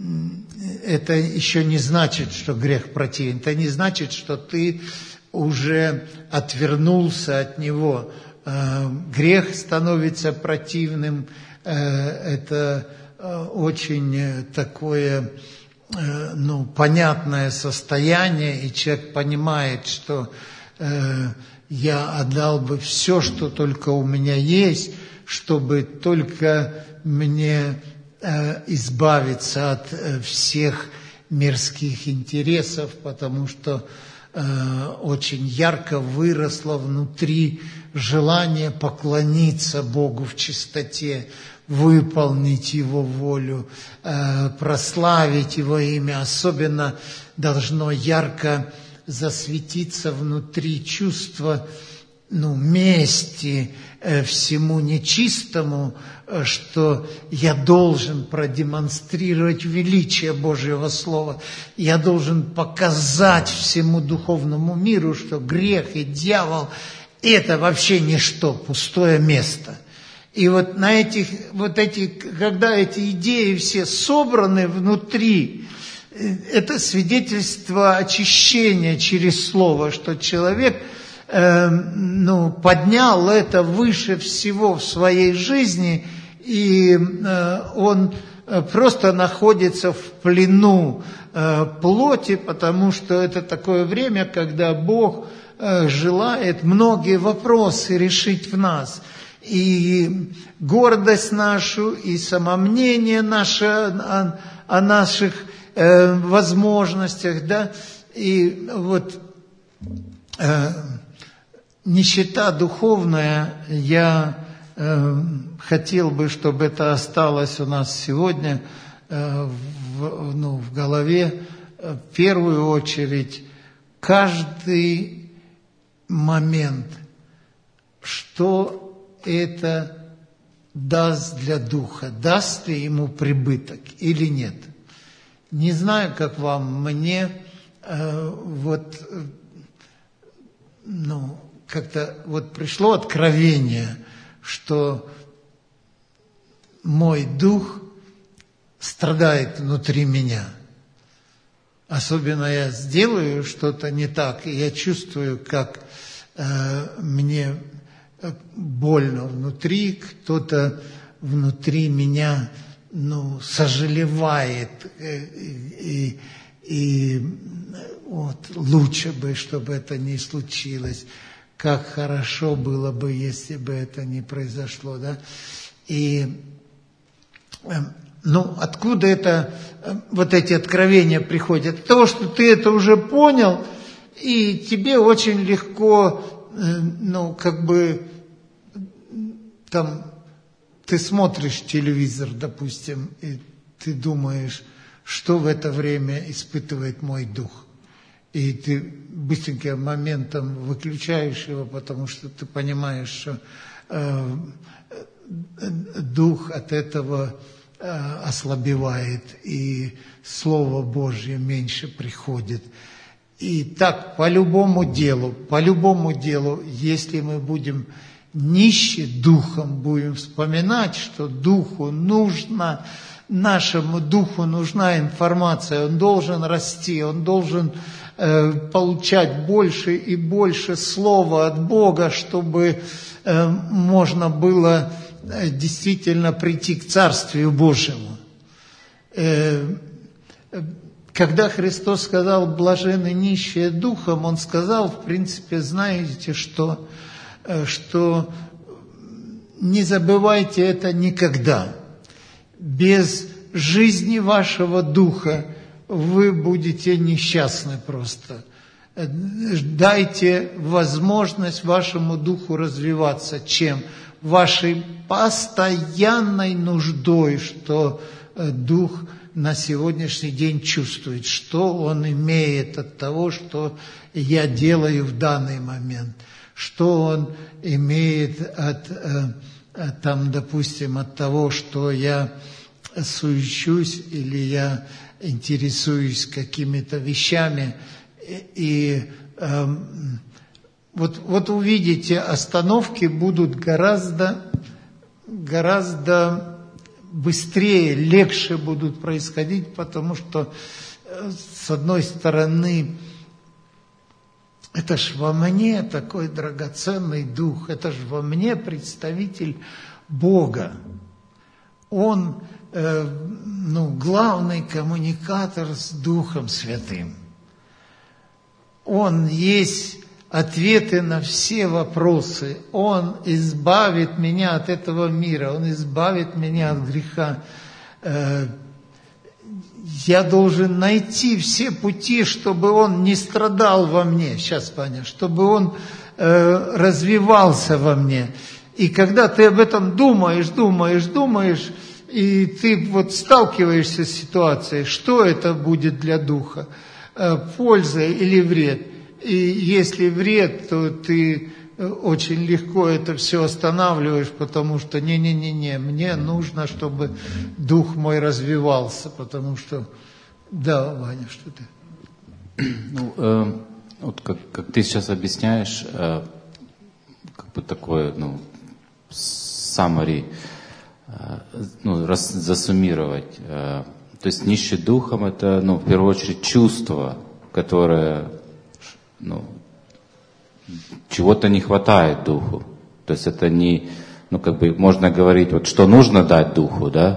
это еще не значит, что грех противен. Это не значит, что ты уже отвернулся от него. Э, грех становится противным. Э, это э, очень такое, э, ну, понятное состояние, и человек понимает, что э, я отдал бы все, что только у меня есть, чтобы только мне э, избавиться от э, всех мирских интересов, потому что э, очень ярко выросло внутри желание поклониться Богу в чистоте, выполнить Его волю, э, прославить Его имя. Особенно должно ярко засветиться внутри чувство, ну, мести э, всему нечистому, э, что я должен продемонстрировать величие Божьего Слова. Я должен показать всему духовному миру, что грех и дьявол – это вообще ничто, пустое место. И вот на этих, вот эти, когда эти идеи все собраны внутри, это свидетельство очищения через Слово, что человек э, ну, поднял это выше всего в своей жизни, и э, он просто находится в плену э, плоти, потому что это такое время, когда Бог э, желает многие вопросы решить в нас. И гордость нашу, и самомнение наше о, о наших Э, возможностях, да, и вот э, нищета духовная, я э, хотел бы, чтобы это осталось у нас сегодня э, в, ну, в голове. В первую очередь, каждый момент, что это даст для духа, даст ли ему прибыток или нет. Не знаю, как вам, мне э, вот, э, ну, как-то вот пришло откровение, что мой дух страдает внутри меня. Особенно я сделаю что-то не так, и я чувствую, как э, мне больно внутри, кто-то внутри меня, ну, сожалевает, и, и, и вот, лучше бы, чтобы это не случилось. Как хорошо было бы, если бы это не произошло, да? И, ну, откуда это, вот эти откровения приходят? От того, что ты это уже понял, и тебе очень легко, ну, как бы, там, ты смотришь телевизор, допустим, и ты думаешь, что в это время испытывает мой дух. И ты быстреньким моментом выключаешь его, потому что ты понимаешь, что э, дух от этого э, ослабевает, и Слово Божье меньше приходит. И так по любому делу, по любому делу, если мы будем нищи духом, будем вспоминать, что духу нужно, нашему духу нужна информация, он должен расти, он должен э, получать больше и больше слова от Бога, чтобы э, можно было э, действительно прийти к Царствию Божьему. Э, когда Христос сказал «блаженны нищие духом», Он сказал, в принципе, знаете, что что не забывайте это никогда. Без жизни вашего духа вы будете несчастны просто. Дайте возможность вашему духу развиваться. Чем? Вашей постоянной нуждой, что дух на сегодняшний день чувствует, что он имеет от того, что я делаю в данный момент. что он имеет от, там, допустим, от того, что я суечусь или я интересуюсь какими-то вещами. И э, вот, вот увидите, остановки будут гораздо, гораздо быстрее, легче будут происходить, потому что, с одной стороны, это ж во мне такой драгоценный дух, это ж во мне представитель Бога. Он э, ну, главный коммуникатор с Духом Святым. Он есть ответы на все вопросы. Он избавит меня от этого мира, Он избавит меня от греха. Э, Я должен найти все пути, чтобы он не страдал во мне, сейчас, Паня, чтобы он э, развивался во мне. И когда ты об этом думаешь, думаешь, думаешь, и ты вот сталкиваешься с ситуацией, что это будет для духа, э, польза или вред. И если вред, то ты очень легко это все останавливаешь, потому что не-не-не-не, мне нужно, чтобы дух мой развивался, потому что... Да, Ваня, что ты? Ну, э, вот как, как ты сейчас объясняешь, э, как бы такое, ну, summary, э, ну, раз, засуммировать. Э, то есть нищий духом — это, ну, в первую очередь чувство, которое, ну, чего-то не хватает духу. То есть это не, ну, как бы можно говорить, вот что нужно дать духу, да,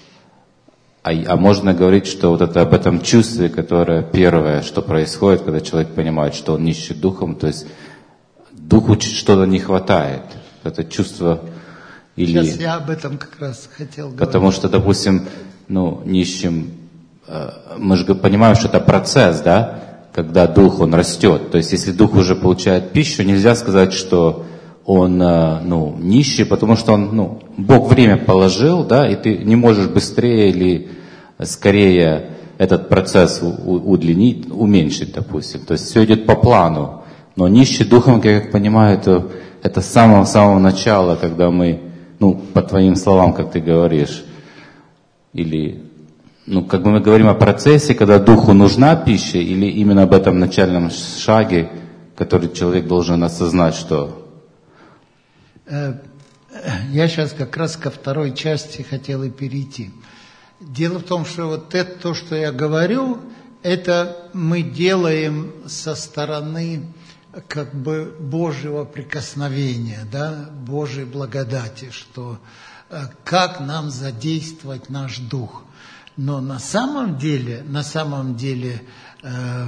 а, а можно говорить, что вот это об этом чувстве, которое первое, что происходит, когда человек понимает, что он нищий духом, то есть духу что-то не хватает. Это чувство или... Сейчас я об этом как раз хотел говорить. Потому что, допустим, ну, нищим, э, мы же понимаем, что это процесс, да, когда дух, он растет. То есть, если дух уже получает пищу, нельзя сказать, что он, ну, нищий, потому что он, ну, Бог время положил, да, и ты не можешь быстрее или скорее этот процесс удлинить, уменьшить, допустим. То есть, все идет по плану. Но нищий духом, я как понимаю, это, это с самого-самого начала, когда мы, ну, по твоим словам, как ты говоришь, или... Ну, как бы мы говорим о процессе, когда духу нужна пища, или именно об этом начальном шаге, который человек должен осознать, что... Я сейчас как раз ко второй части хотел и перейти. Дело в том, что вот это то, что я говорю, это мы делаем со стороны как бы Божьего прикосновения, да, Божьей благодати, что как нам задействовать наш дух. Но на самом деле, на самом деле, э,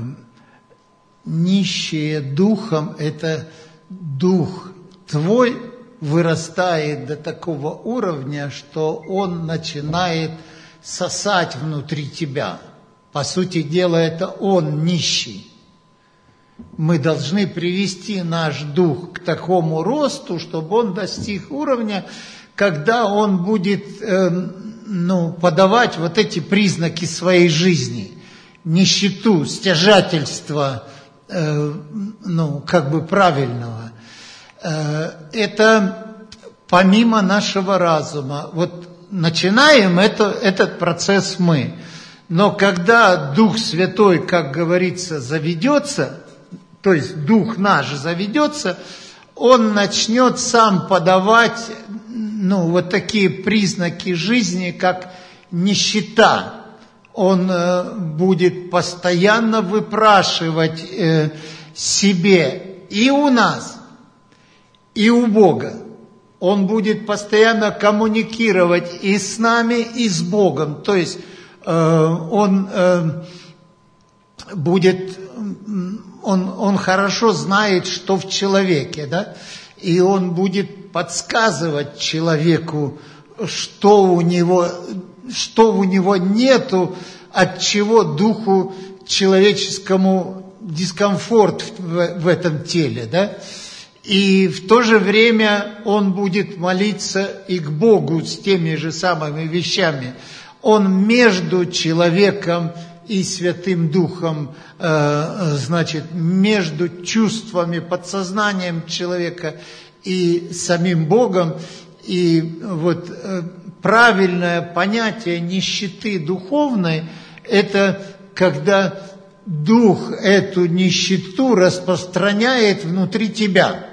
нищие духом – это дух твой вырастает до такого уровня, что он начинает сосать внутри тебя. По сути дела, это он нищий. Мы должны привести наш дух к такому росту, чтобы он достиг уровня, когда он будет... Э, ну, подавать вот эти признаки своей жизни, нищету, стяжательство, э, ну, как бы правильного. Э, это помимо нашего разума. Вот начинаем это, этот процесс мы. Но когда Дух Святой, как говорится, заведется, то есть Дух наш заведется, Он начнет сам подавать, ну, вот такие признаки жизни, как нищета. Он э, будет постоянно выпрашивать э, себе и у нас, и у Бога. Он будет постоянно коммуникировать и с нами, и с Богом. То есть э, он э, будет, он, он хорошо знает, что в человеке, да, и он будет подсказывать человеку, что у него, что у него нету, от чего духу человеческому дискомфорт в, в этом теле, да? И в то же время он будет молиться и к Богу с теми же самыми вещами. Он между человеком и Святым Духом, значит, между чувствами, подсознанием человека и самим Богом. И вот правильное понятие нищеты духовной – это когда Дух эту нищету распространяет внутри тебя.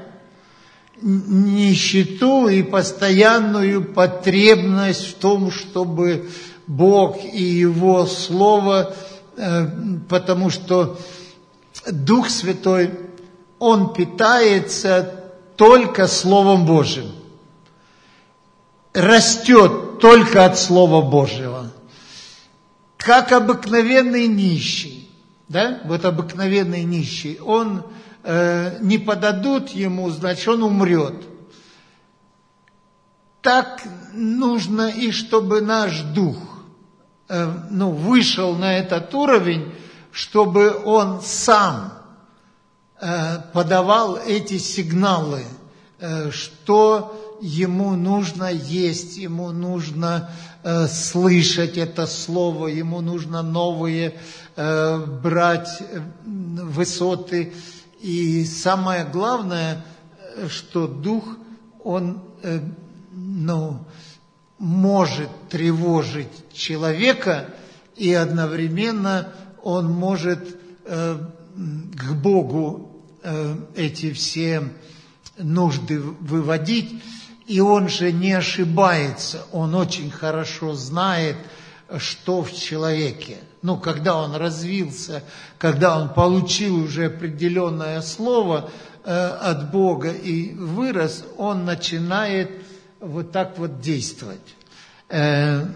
Нищету и постоянную потребность в том, чтобы Бог и Его Слово, потому что Дух Святой, Он питается только Словом Божьим, растет только от Слова Божьего, как обыкновенный нищий, да, вот обыкновенный нищий, он э, не подадут ему, значит, он умрет. Так нужно и чтобы наш дух, э, ну, вышел на этот уровень, чтобы он сам э, подавал эти сигналы, э, что ему нужно есть, ему нужно э, слышать это слово, ему нужно новые э, брать высоты. И самое главное, что Дух, он э, ну, может тревожить человека, и одновременно он может э, к Богу э, эти все нужды выводить. И он же не ошибается, он очень хорошо знает, что в человеке. Ну, когда он развился, когда он получил уже определенное слово э, от Бога и вырос, он начинает вот так вот действовать. Э,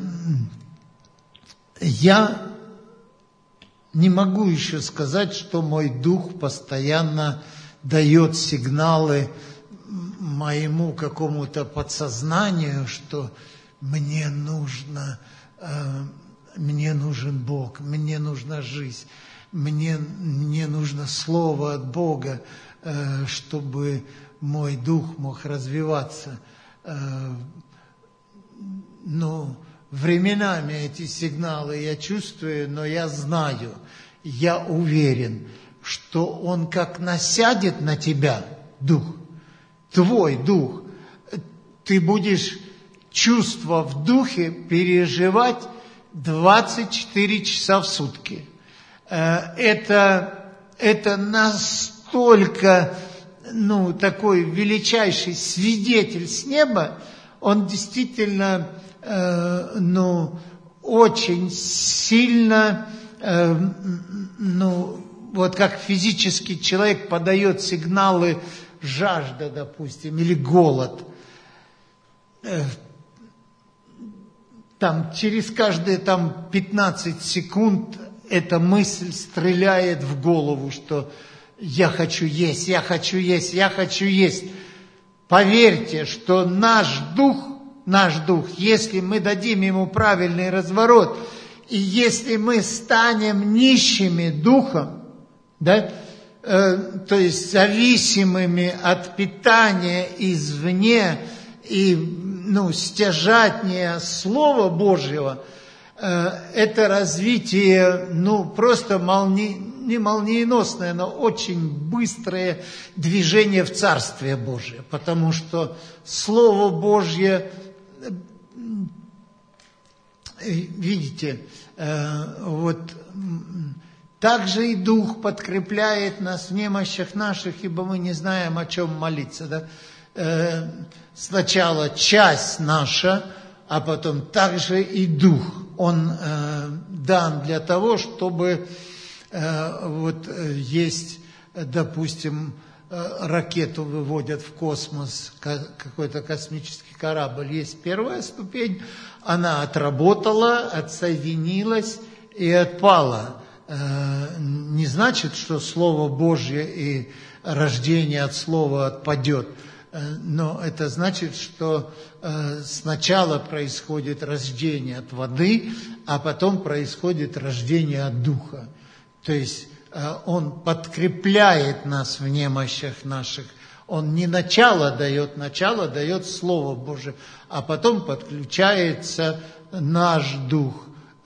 я не могу еще сказать, что мой дух постоянно дает сигналы моему какому-то подсознанию, что мне нужно, э, мне нужен Бог, мне нужна жизнь, мне, мне нужно слово от Бога, э, чтобы мой дух мог развиваться. Э, но временами эти сигналы я чувствую, но я знаю, я уверен, что он как насядет на тебя, дух, твой дух, ты будешь чувства в духе переживать двадцать четыре часа в сутки. Это, это настолько, ну, такой величайший свидетель с неба, он действительно, э, ну, очень сильно, э, ну, вот как физический человек подает сигналы жажда, допустим, или голод. Там через каждые там пятнадцать секунд эта мысль стреляет в голову, что я хочу есть, я хочу есть, я хочу есть. Поверьте, что наш дух, наш дух, если мы дадим ему правильный разворот, и если мы станем нищими духом, да, то есть зависимыми от питания извне и, ну, стяжатнее Слова Божьего, это развитие, ну, просто молни, не молниеносное, но очень быстрое движение в Царствие Божие, потому что Слово Божье, видите, вот также и Дух подкрепляет нас в немощах наших, ибо мы не знаем, о чем молиться. Да? Э, сначала часть наша, а потом также и Дух. Он э, дан для того, чтобы э, вот есть, допустим, э, ракету выводят в космос, какой-то космический корабль. Есть первая ступень, она отработала, отсоединилась и отпала. Не значит, что Слово Божье и рождение от Слова отпадет, но это значит, что сначала происходит рождение от воды, а потом происходит рождение от Духа. То есть Он подкрепляет нас в немощах наших. Он не начало дает, начало дает Слово Божие, а потом подключается наш Дух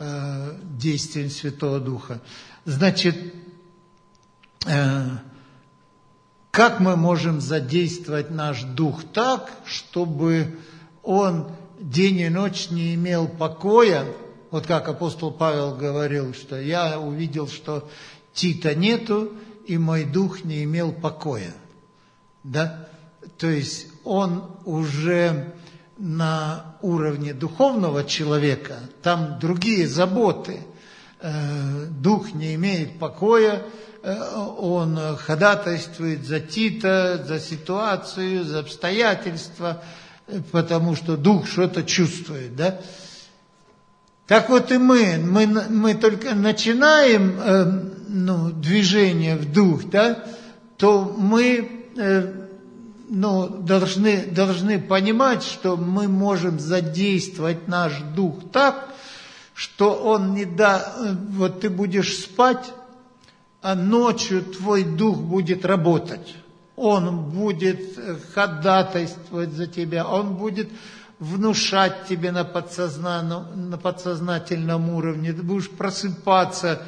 э, действием Святого Духа. Значит, э, как мы можем задействовать наш Дух так, чтобы он день и ночь не имел покоя? Вот как апостол Павел говорил, что я увидел, что Тита нету, и мой дух не имел покоя. Да? То есть он уже на уровне духовного человека, там другие заботы. Дух не имеет покоя, он ходатайствует за Тита, за ситуацию, за обстоятельства, потому что дух что-то чувствует, да? Так вот и мы, мы, мы только начинаем э, ну, движение в дух, да, то мы э, ну, должны, должны понимать, что мы можем задействовать наш дух так, что он не да, вот ты будешь спать, а ночью твой дух будет работать. Он будет ходатайствовать за тебя, он будет внушать тебе на подсознательном, на подсознательном уровне. Ты будешь просыпаться,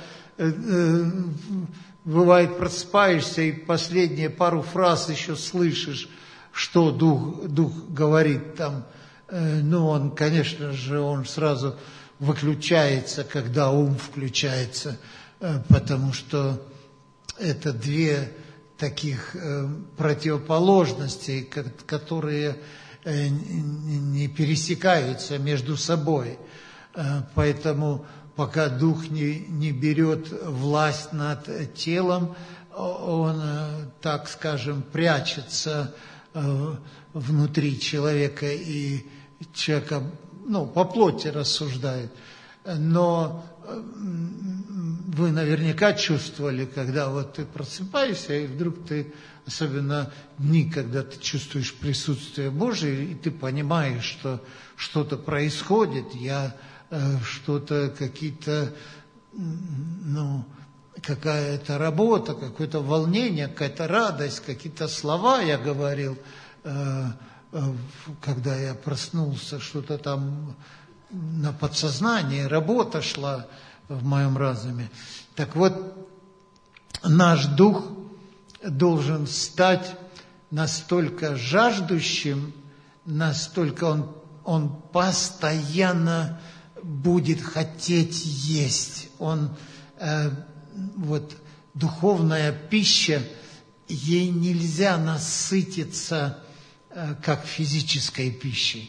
бывает, просыпаешься, и последние пару фраз еще слышишь, что дух, дух говорит там. Ну, он, конечно же, он сразу выключается, когда ум включается, потому что это две таких противоположности, которые не пересекаются между собой. Поэтому пока дух не, не берет власть над телом, он, так скажем, прячется внутри человека, и человека, ну, по плоти рассуждает. Но вы наверняка чувствовали, когда вот ты просыпаешься, и вдруг ты, особенно дни, когда ты чувствуешь присутствие Божие, и ты понимаешь, что что-то происходит, я э, что-то, какие-то, ну, какая-то работа, какое-то волнение, какая-то радость, какие-то слова я говорил, э, э, когда я проснулся, что-то там на подсознании, работа шла в моем разуме. Так вот, наш дух должен стать настолько жаждущим, настолько он, он постоянно будет хотеть есть. Он, э, вот, духовная пища, ей нельзя насытиться, э, как физической пищей.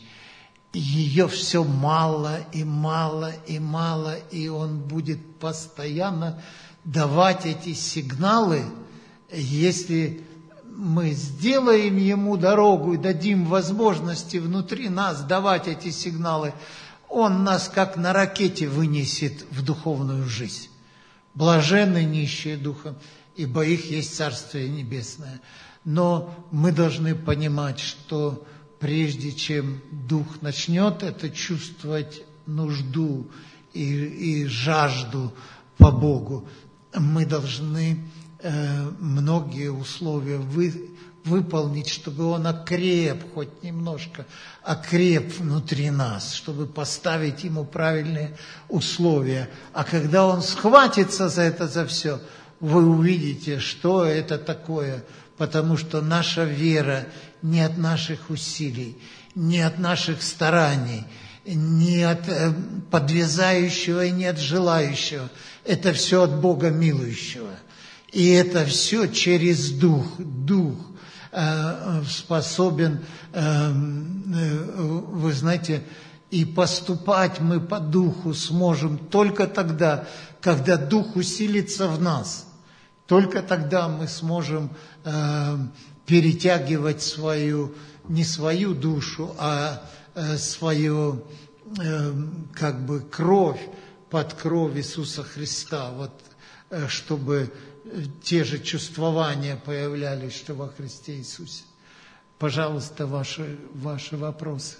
Ее все мало и мало и мало, и он будет постоянно давать эти сигналы. Если мы сделаем ему дорогу и дадим возможности внутри нас давать эти сигналы, он нас как на ракете вынесет в духовную жизнь. Блаженны нищие духом, ибо их есть Царствие Небесное. Но мы должны понимать, что прежде чем дух начнет это чувствовать нужду и, и жажду по Богу, мы должны э, многие условия вы, выполнить, чтобы он окреп хоть немножко, окреп внутри нас, чтобы поставить ему правильные условия. А когда он схватится за это, за все, вы увидите, что это такое, потому что наша вера не от наших усилий, не от наших стараний, не от э, подвязающего и не от желающего. Это все от Бога милующего. И это все через Дух. Дух э, способен, э, э, вы знаете, и поступать мы по Духу сможем только тогда, когда Дух усилится в нас. Только тогда мы сможем э, перетягивать свою, не свою душу, а э, свою э, как бы кровь под кровь Иисуса Христа, вот, э, чтобы те же чувствования появлялись, что во Христе Иисусе. Пожалуйста, ваши, ваши вопросы.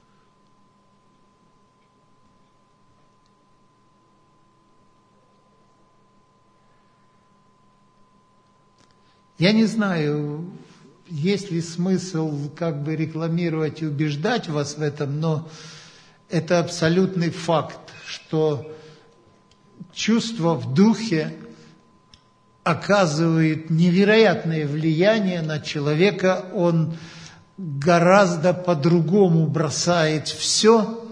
Я не знаю, есть ли смысл как бы рекламировать и убеждать вас в этом, но это абсолютный факт, что чувство в духе оказывает невероятное влияние на человека. Он гораздо по-другому бросает все,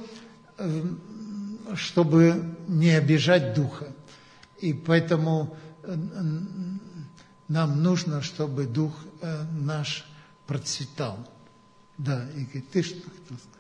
чтобы не обижать духа. И поэтому нам нужно, чтобы дух наш процветал. Да, Игорь, ты что хотел сказать?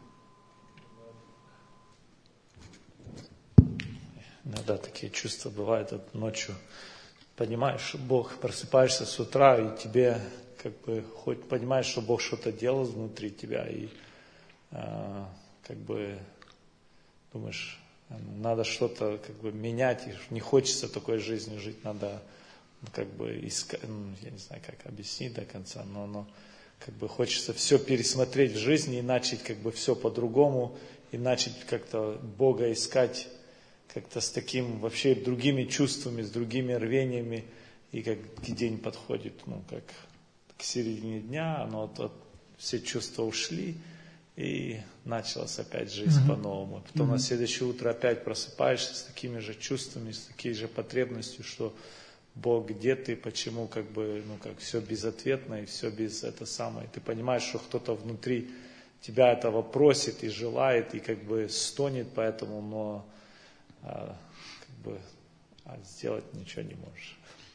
Иногда такие чувства бывают вот ночью. Понимаешь, что Бог, просыпаешься с утра, и тебе как бы хоть понимаешь, что Бог что-то делал внутри тебя, и э, как бы думаешь, надо что-то как бы менять, и не хочется такой жизнью жить, надо как бы искать, ну, я не знаю, как объяснить до конца, но, но как бы хочется все пересмотреть в жизни и начать как бы все по-другому, и начать как-то Бога искать как-то с таким вообще другими чувствами, с другими рвениями, и как день подходит, ну, как к середине дня, оно вот, вот, все чувства ушли, и началась опять жизнь mm-hmm. по-новому. Потом mm-hmm. на следующее утро опять просыпаешься с такими же чувствами, с такой же потребностью, что Бог, где ты, почему, как бы, ну, как все безответно, и все без это самое. Ты понимаешь, что кто-то внутри тебя этого просит и желает, и как бы стонет поэтому, но а, как бы, а сделать ничего не можешь.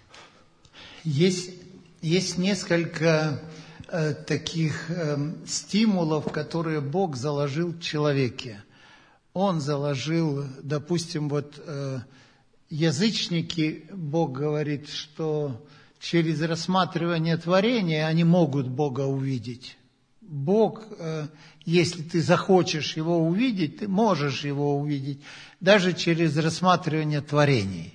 Есть, есть несколько э, таких э, стимулов, которые Бог заложил в человеке. Он заложил, допустим, вот э, язычники, Бог говорит, что через рассматривание творения они могут Бога увидеть. Бог, э, если ты захочешь Его увидеть, ты можешь Его увидеть, даже через рассматривание творений.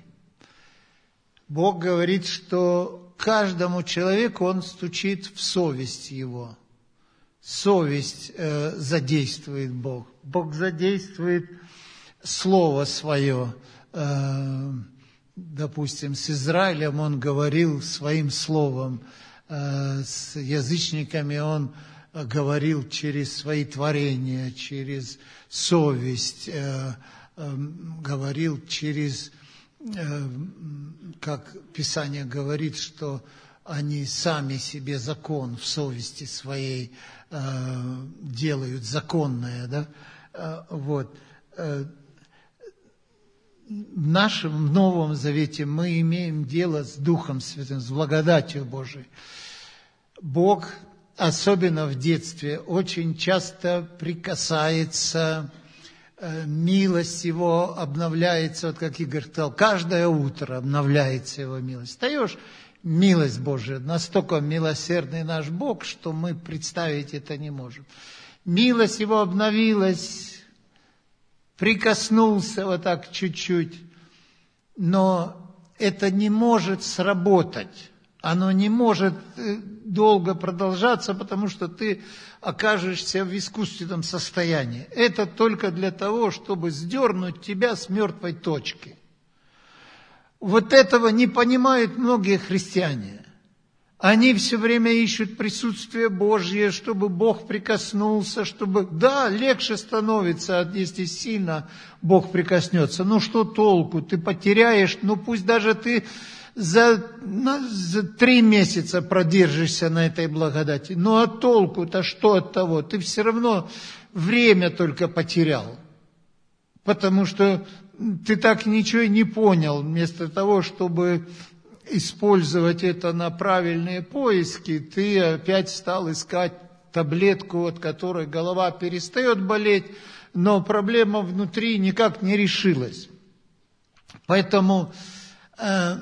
Бог говорит, что каждому человеку Он стучит в совесть его. Совесть э, задействует Бог. Бог задействует Слово Свое. Э, допустим, с Израилем Он говорил своим словом, э, с язычниками Он говорил через свои творения, через совесть, э, э, говорил через... как Писание говорит, что они сами себе закон в совести своей э, делают законное, да, э, вот. Э, в нашем Новом Завете мы имеем дело с Духом Святым, с благодатью Божией. Бог, особенно в детстве, очень часто прикасается. Милость Его обновляется, вот как Игорь сказал, каждое утро обновляется Его милость. Встаешь, милость Божия, настолько милосердный наш Бог, что мы представить это не можем. Милость Его обновилась, прикоснулся вот так чуть-чуть, но это не может сработать. Оно не может долго продолжаться, потому что ты окажешься в искусственном состоянии. Это только для того, чтобы сдернуть тебя с мертвой точки. Вот этого не понимают многие христиане. Они все время ищут присутствие Божье, чтобы Бог прикоснулся, чтобы... Да, легче становится, если сильно Бог прикоснется. Ну что толку? Ты потеряешь, ну пусть даже ты... За, за три месяца продержишься на этой благодати. Ну а толку-то что от того? Ты все равно время только потерял. Потому что ты так ничего и не понял. Вместо того, чтобы использовать это на правильные поиски, ты опять стал искать таблетку, от которой голова перестает болеть, но проблема внутри никак не решилась. Поэтому... Э,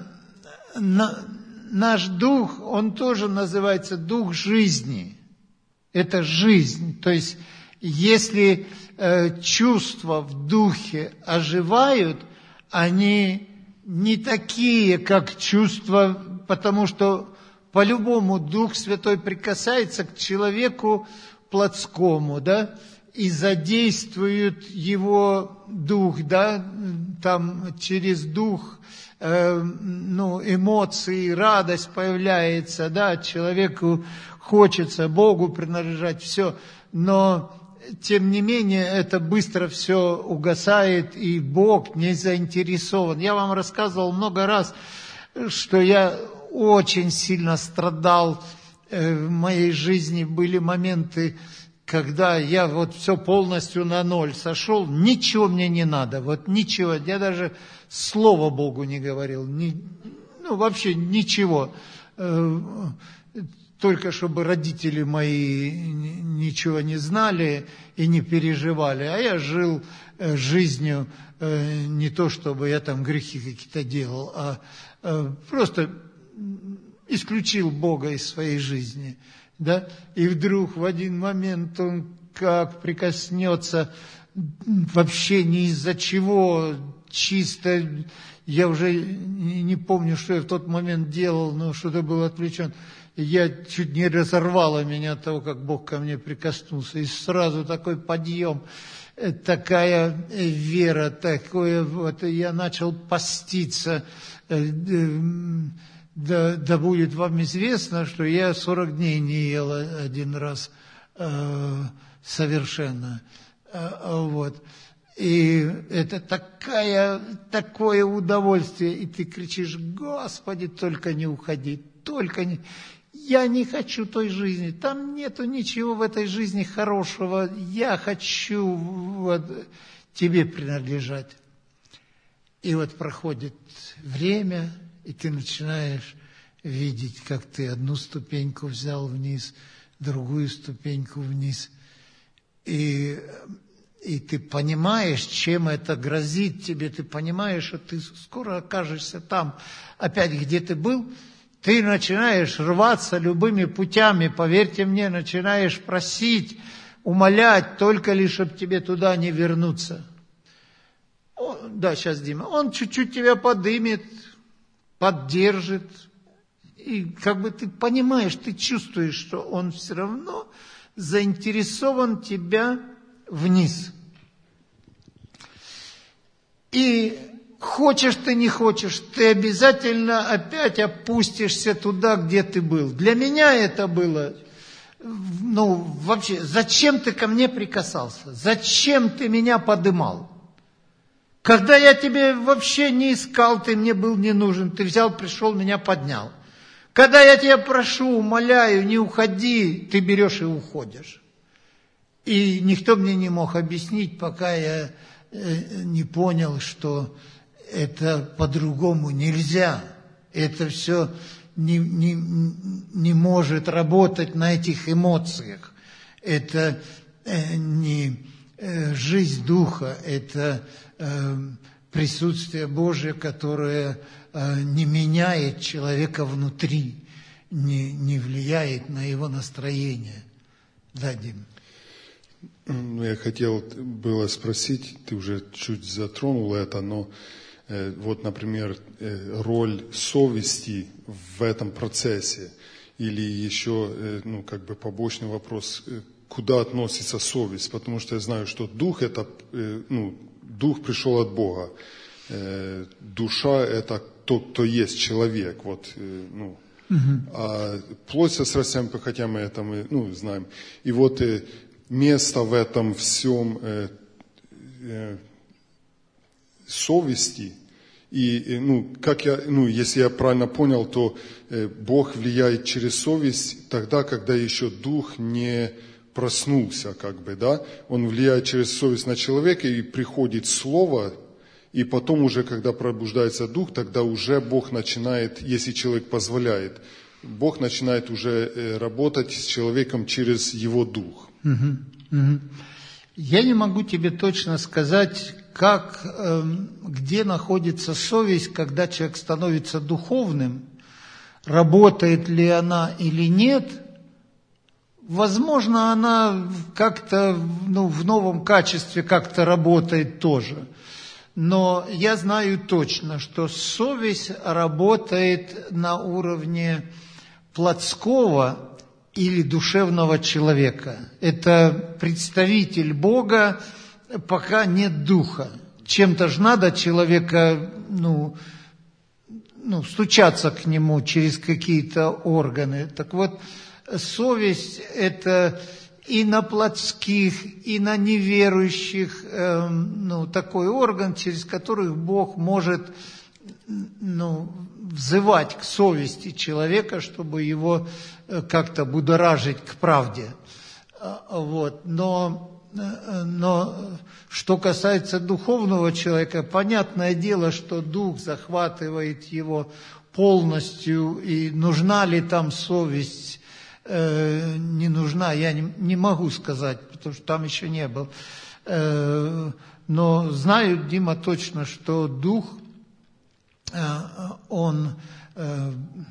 наш дух, он тоже называется дух жизни. Это жизнь. То есть, если э, чувства в духе оживают, они не такие, как чувства, потому что по-любому Дух Святой прикасается к человеку плотскому, да, и задействует его дух, да, там через дух, э, ну, эмоции, радость появляется, да, человеку хочется Богу принадлежать, все, но тем не менее, это быстро все угасает, и Бог не заинтересован. Я вам рассказывал много раз, что я очень сильно страдал. В моей жизни были моменты, когда я вот все полностью на ноль сошел, ничего мне не надо, вот ничего, я даже слова Богу не говорил, ни, ну вообще ничего, только чтобы родители мои ничего не знали и не переживали, а я жил жизнью не то, чтобы я там грехи какие-то делал, а просто исключил Бога из своей жизни. Да? И вдруг в один момент он как прикоснется, вообще ни из-за чего, чисто, я уже не помню, что я в тот момент делал, но что-то был отвлечен. Я чуть не разорвало меня от того, как Бог ко мне прикоснулся. И сразу такой подъем, такая вера, такое вот, я начал поститься. Да, да будет вам известно, что я сорок дней не ел один раз э, совершенно. Э, вот. И это такая, такое удовольствие. И ты кричишь: Господи, только не уходи, только не... Я не хочу той жизни, там нету ничего в этой жизни хорошего. Я хочу вот, тебе принадлежать. И вот проходит время... И ты начинаешь видеть, как ты одну ступеньку взял вниз, другую ступеньку вниз. И, и ты понимаешь, чем это грозит тебе. Ты понимаешь, что ты скоро окажешься там, опять где ты был. Ты начинаешь рваться любыми путями, поверьте мне, начинаешь просить, умолять, только лишь, чтобы тебе туда не вернуться. О, да, сейчас, Дима, он чуть-чуть тебя подымет, поддержит, и как бы ты понимаешь, ты чувствуешь, что он все равно заинтересован тебя вниз. И хочешь ты, не хочешь, ты обязательно опять опустишься туда, где ты был. Для меня это было, ну, вообще, зачем ты ко мне прикасался? Зачем ты меня подымал? Когда я тебе вообще не искал, ты мне был не нужен, ты взял, пришел, меня поднял. Когда я тебя прошу, умоляю, не уходи, ты берешь и уходишь. И никто мне не мог объяснить, пока я не понял, что это по-другому нельзя. Это все не, не, не может работать на этих эмоциях. Это не жизнь духа, это присутствие Божие, которое не меняет человека внутри, не, не влияет на его настроение. Да, Дим? Ну, я хотел было спросить, ты уже чуть затронул это, но э, вот, например, э, роль совести в этом процессе, или еще, э, ну, как бы побочный вопрос, э, куда относится совесть, потому что я знаю, что дух это, э, ну, дух пришел от Бога, э, душа это тот, кто есть человек, вот, э, ну, угу. А плоть со страстями, хотя мы это мы, ну, знаем, и вот э, место в этом всем э, э, совести. И, и, ну, как я, ну, если я правильно понял, то э, Бог влияет через совесть тогда, когда еще дух не проснулся, как бы, да. Он влияет через совесть на человека, и приходит слово, и потом уже, когда пробуждается дух, тогда уже Бог начинает, если человек позволяет, Бог начинает уже э, работать с человеком через его дух. Угу, угу. Я не могу тебе точно сказать, как, э, где находится совесть, когда человек становится духовным, работает ли она или нет. Возможно, она как-то, ну, в новом качестве как-то работает тоже. Но я знаю точно, что совесть работает на уровне плотского или душевного человека. Это представитель Бога, пока нет духа. Чем-то же надо человека, ну, ну, стучаться к нему через какие-то органы. Так вот, совесть – это и на плотских, и на неверующих, э, ну, такой орган, через который Бог может, ну, взывать к совести человека, чтобы его как-то будоражить к правде. Вот. Но, но что касается духовного человека, понятное дело, что дух захватывает его полностью, и нужна ли там совесть, э, не нужна, я не, не могу сказать, потому что там еще не был. Э, но знаю, Дима, точно, что дух, э, он э,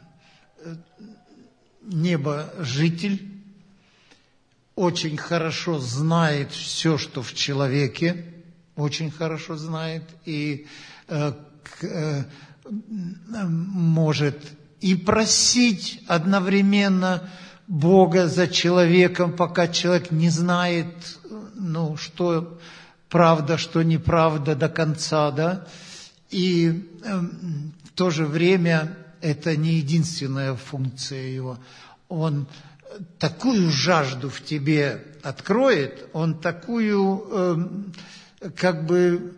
небожитель, очень хорошо знает все, что в человеке, очень хорошо знает, и э, к, э, может и просить одновременно Бога за человеком, пока человек не знает, ну, что правда, что неправда до конца, да, и э, в то же время это не единственная функция его. Он такую жажду в тебе откроет, он такую, э, как бы,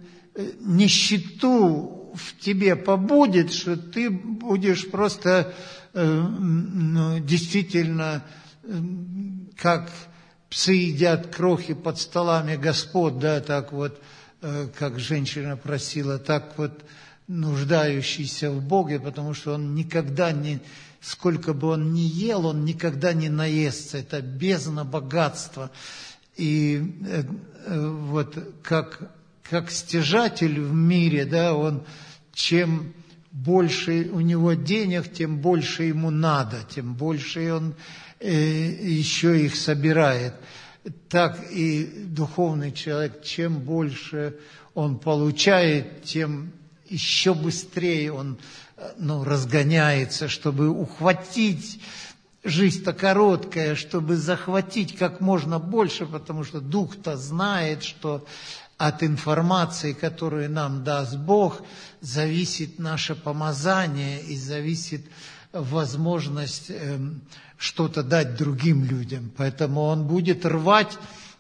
нищету в тебе побудет, что ты будешь просто э, ну, действительно, э, как псы едят крохи под столами господ, да, так вот, э, как женщина просила, так вот нуждающийся в Боге, потому что он никогда не, сколько бы он ни ел, он никогда не наестся. Это бездна богатства. И э, э, вот как, как стяжатель в мире, да, он, чем больше у него денег, тем больше ему надо, тем больше он э, еще их собирает. Так и духовный человек, чем больше он получает, тем еще быстрее он, ну, разгоняется, чтобы ухватить. Жизнь-то короткая, чтобы захватить как можно больше, потому что Дух-то знает, что от информации, которую нам даст Бог, зависит наше помазание и зависит возможность э, что-то дать другим людям. Поэтому он будет рвать,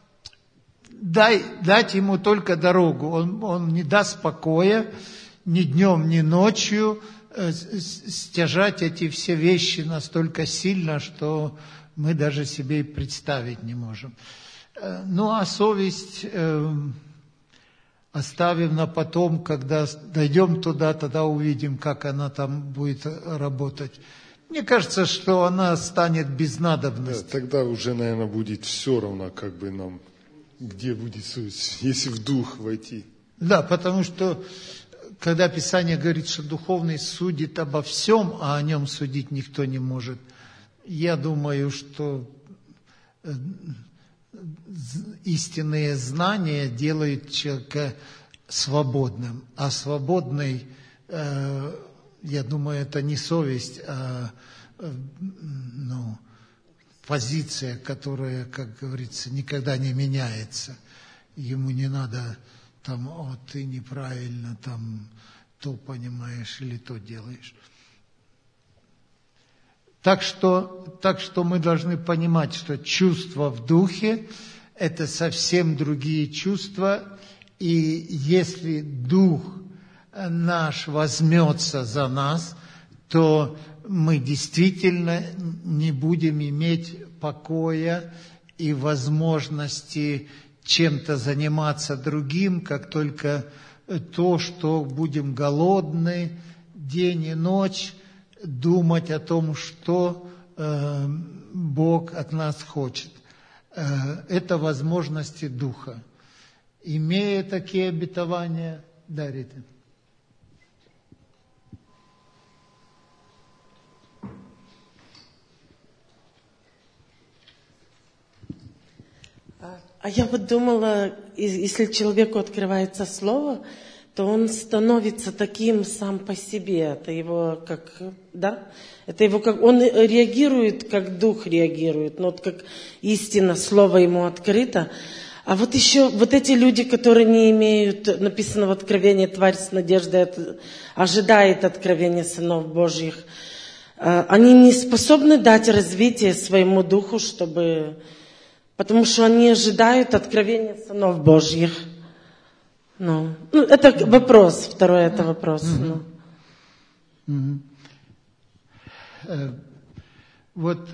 дай, дать ему только дорогу. Он, он не даст покоя ни днем, ни ночью, э, стяжать эти все вещи настолько сильно, что мы даже себе и представить не можем. Э, ну а совесть... Э, Оставим на потом, когда дойдем туда, тогда увидим, как она там будет работать. Мне кажется, что она станет без надобности. Да, тогда уже, наверное, будет все равно, как бы нам, где будет совесть, если в дух войти. Да, потому что, когда Писание говорит, что духовный судит обо всем, а о нем судить никто не может, я думаю, что истинные знания делают человека свободным. А свободный, э, я думаю, это не совесть, а э, ну, позиция, которая, как говорится, никогда не меняется. Ему не надо там, о, ты неправильно там то понимаешь или то делаешь. Так что, так что мы должны понимать, что чувства в духе – это совсем другие чувства. И если дух наш возьмется за нас, то мы действительно не будем иметь покоя и возможности чем-то заниматься другим, как только то, что будем голодны день и ночь, думать о том, что э, Бог от нас хочет. Э, это возможности Духа. Имея такие обетования, да, Рита? А я вот думала, если человеку открывается слово, то он становится таким сам по себе. Это его как, да? Это его как, он реагирует, как дух реагирует. Но вот как истина, слово ему открыто. А вот еще вот эти люди, которые не имеют, написано в Откровении, тварь с надеждой ожидает откровения сынов Божьих, они не способны дать развитие своему духу, чтобы Потому что они ожидают откровения сынов Божьих. Ну, ну это вопрос, второй это вопрос. Mm-hmm. Ну. Mm-hmm. Вот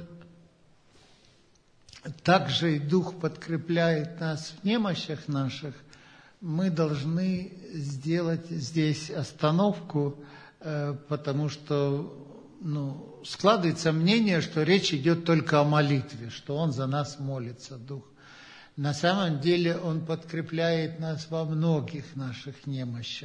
также и Дух подкрепляет нас в немощах наших. Мы должны сделать здесь остановку, потому что ну, складывается мнение, что речь идет только о молитве, что Он за нас молится, Дух. На самом деле Он подкрепляет нас во многих наших немощах.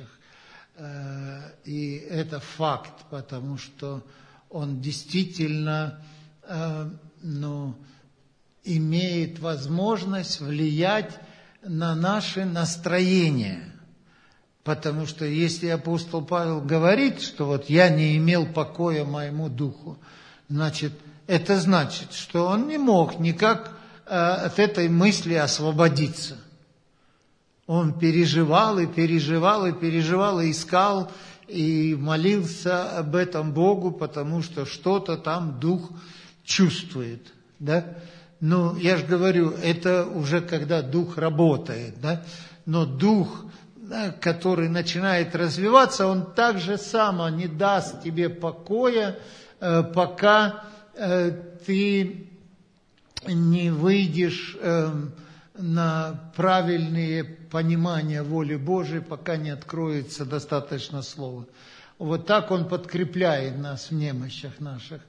И это факт, потому что Он действительно ну, имеет возможность влиять на наше настроение. Потому что если апостол Павел говорит, что вот я не имел покоя моему духу, значит, это значит, что он не мог никак э, от этой мысли освободиться. Он переживал и переживал и переживал, и искал, и молился об этом Богу, потому что что-то там дух чувствует, да? Ну, я же говорю, это уже когда дух работает, да? Но дух, который начинает развиваться, он так же само не даст тебе покоя, пока ты не выйдешь на правильные понимания воли Божией, пока не откроется достаточно слова. Вот так он подкрепляет нас в немощах наших.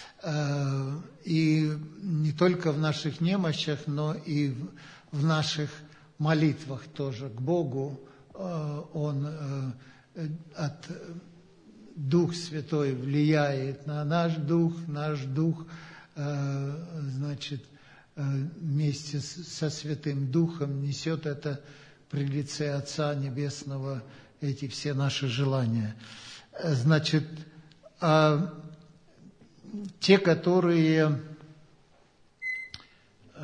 И не только в наших немощах, но и в наших молитвах тоже к Богу. Он от Дух Святой влияет на наш дух, наш дух, значит, вместе со Святым Духом несет это при лице Отца Небесного, эти все наши желания. Значит, а те, которые э,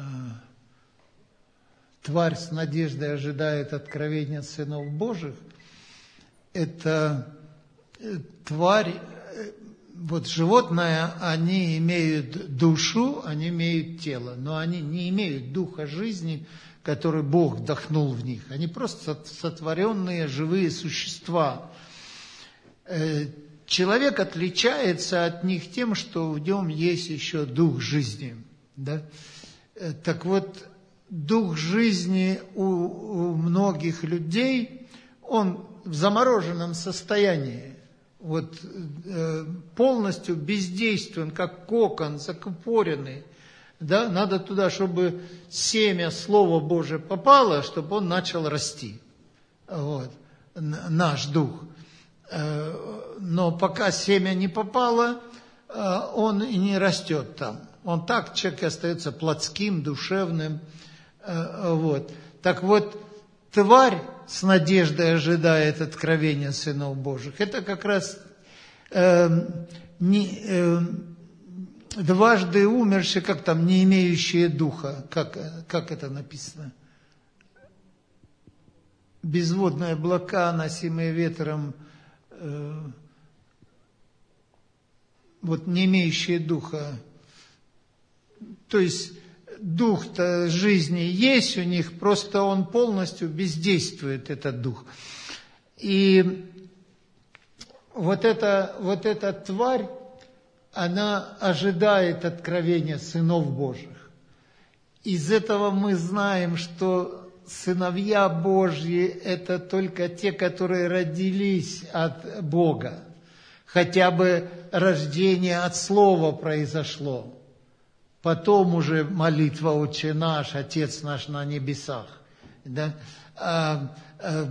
тварь с надеждой ожидает откровения сынов Божьих, это э, тварь, э, вот животное, они имеют душу, они имеют тело, но они не имеют духа жизни, который Бог вдохнул в них. Они просто сотворенные живые существа. Э, Человек отличается от них тем, что в нем есть еще дух жизни. Да? Так вот, дух жизни у, у многих людей, он в замороженном состоянии, вот, э, полностью бездействен, как кокон, закупоренный. Да? Надо туда, чтобы семя Слова Божие попало, чтобы он начал расти. Вот. Наш дух. Но пока семя не попало, он и не растет там. Он так, человек остается плотским, душевным. Вот. Так вот, тварь с надеждой ожидает откровения сынов Божьих. Это как раз э, не, э, дважды умершие, как там, не имеющие духа. Как, как это написано? Безводные облака, носимые ветром, вот не имеющие духа. То есть дух-то жизни есть у них, просто он полностью бездействует, этот дух. И вот эта, вот эта тварь, она ожидает откровения сынов Божьих. Из этого мы знаем, что сыновья Божьи – это только те, которые родились от Бога. Хотя бы рождение от Слова произошло. Потом уже молитва «Отче наш», «Отец наш на небесах». Да? А, а,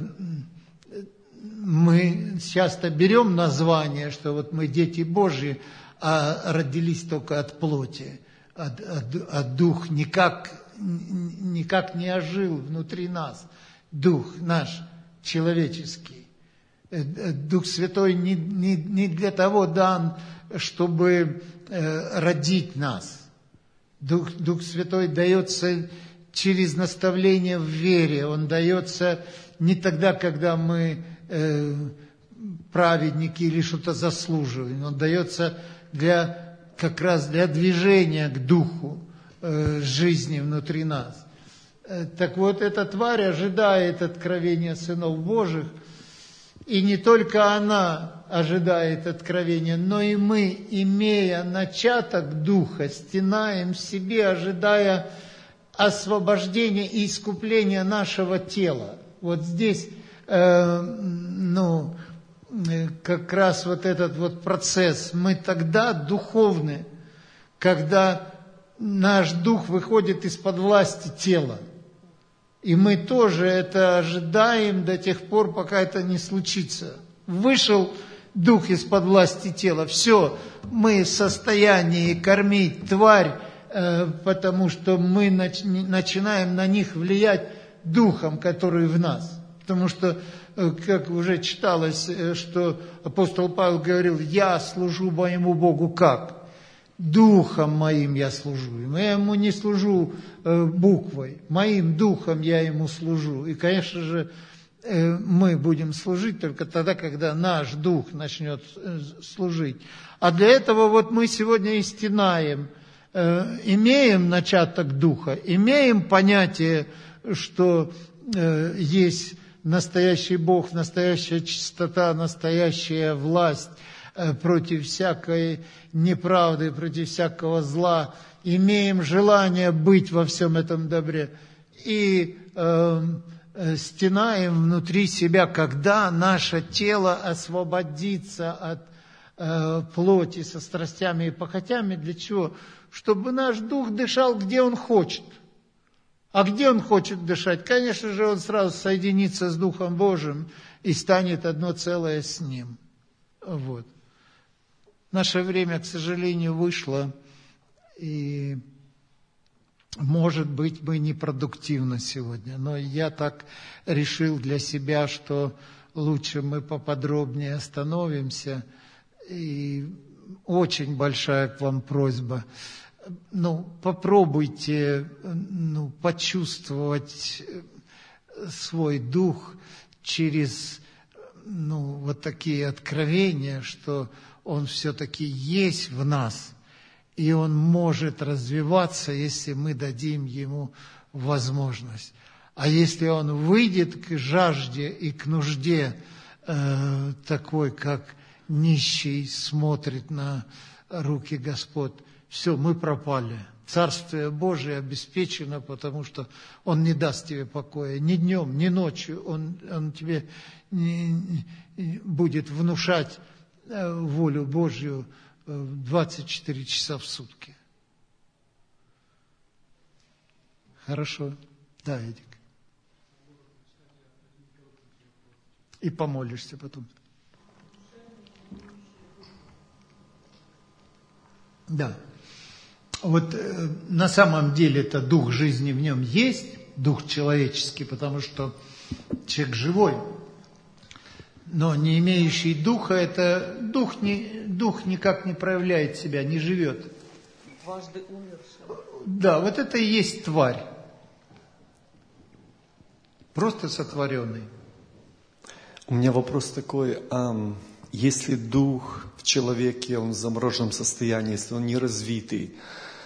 мы часто берем название, что вот мы дети Божьи, а родились только от плоти, от, от, от дух никак никак не ожил внутри нас. Дух наш человеческий. Дух Святой не, не, не для того дан, чтобы э, родить нас. Дух, Дух Святой дается через наставление в вере. Он дается не тогда, когда мы э, праведники или что-то заслуживаем. Он дается для, как раз для движения к Духу. э, жизни внутри нас. Э, так вот, эта тварь ожидает откровения сынов Божьих, и не только она ожидает откровения, но и мы, имея начаток Духа, стенаем в себе, ожидая освобождения и искупления нашего тела. Вот здесь, э, ну, как раз вот этот вот процесс. Мы тогда духовны, когда наш дух выходит из-под власти тела. И мы тоже это ожидаем до тех пор, пока это не случится. Вышел дух из-под власти тела. Все, мы в состоянии кормить тварь, э, потому что мы нач- начинаем на них влиять духом, который в нас. Потому что, э, как уже читалось, э, что апостол Павел говорил: «Я служу моему Богу как? Духом моим я служу». Я ему не служу э, буквой, моим духом я ему служу. И, конечно же, э, мы будем служить только тогда, когда наш дух начнет э, служить. А для этого вот мы сегодня и стенаем, э, имеем начаток духа, имеем понятие, что э, есть настоящий Бог, настоящая чистота, настоящая власть против всякой неправды, против всякого зла, имеем желание быть во всем этом добре и э, стенаем внутри себя, когда наше тело освободится от э, плоти со страстями и похотями. Для чего? Чтобы наш дух дышал, где он хочет. А где он хочет дышать? Конечно же, он сразу соединится с Духом Божиим и станет одно целое с Ним. Вот. Наше время, к сожалению, вышло, и, может быть, мы непродуктивны сегодня, но я так решил для себя, что лучше мы поподробнее остановимся. И очень большая к вам просьба. Ну, попробуйте, ну, почувствовать свой дух через, ну, вот такие откровения, что он все-таки есть в нас, и он может развиваться, если мы дадим ему возможность. А если он выйдет к жажде и к нужде, э, такой, как нищий смотрит на руки Господь, все, мы пропали. Царствие Божие обеспечено, потому что Он не даст тебе покоя ни днем, ни ночью. Он, он тебе не, не, будет внушать волю Божью двадцать четыре часа в сутки. Хорошо? Да, Эдик. И помолишься потом. Да. Вот э, на самом деле это дух жизни в нем есть, дух человеческий, потому что человек живой. Но не имеющий духа, это дух, не, дух никак не проявляет себя, не живет. Дважды умерший. Да, вот это и есть тварь. Просто сотворенный. У меня вопрос такой, а если дух в человеке, он в замороженном состоянии, если он не развитый,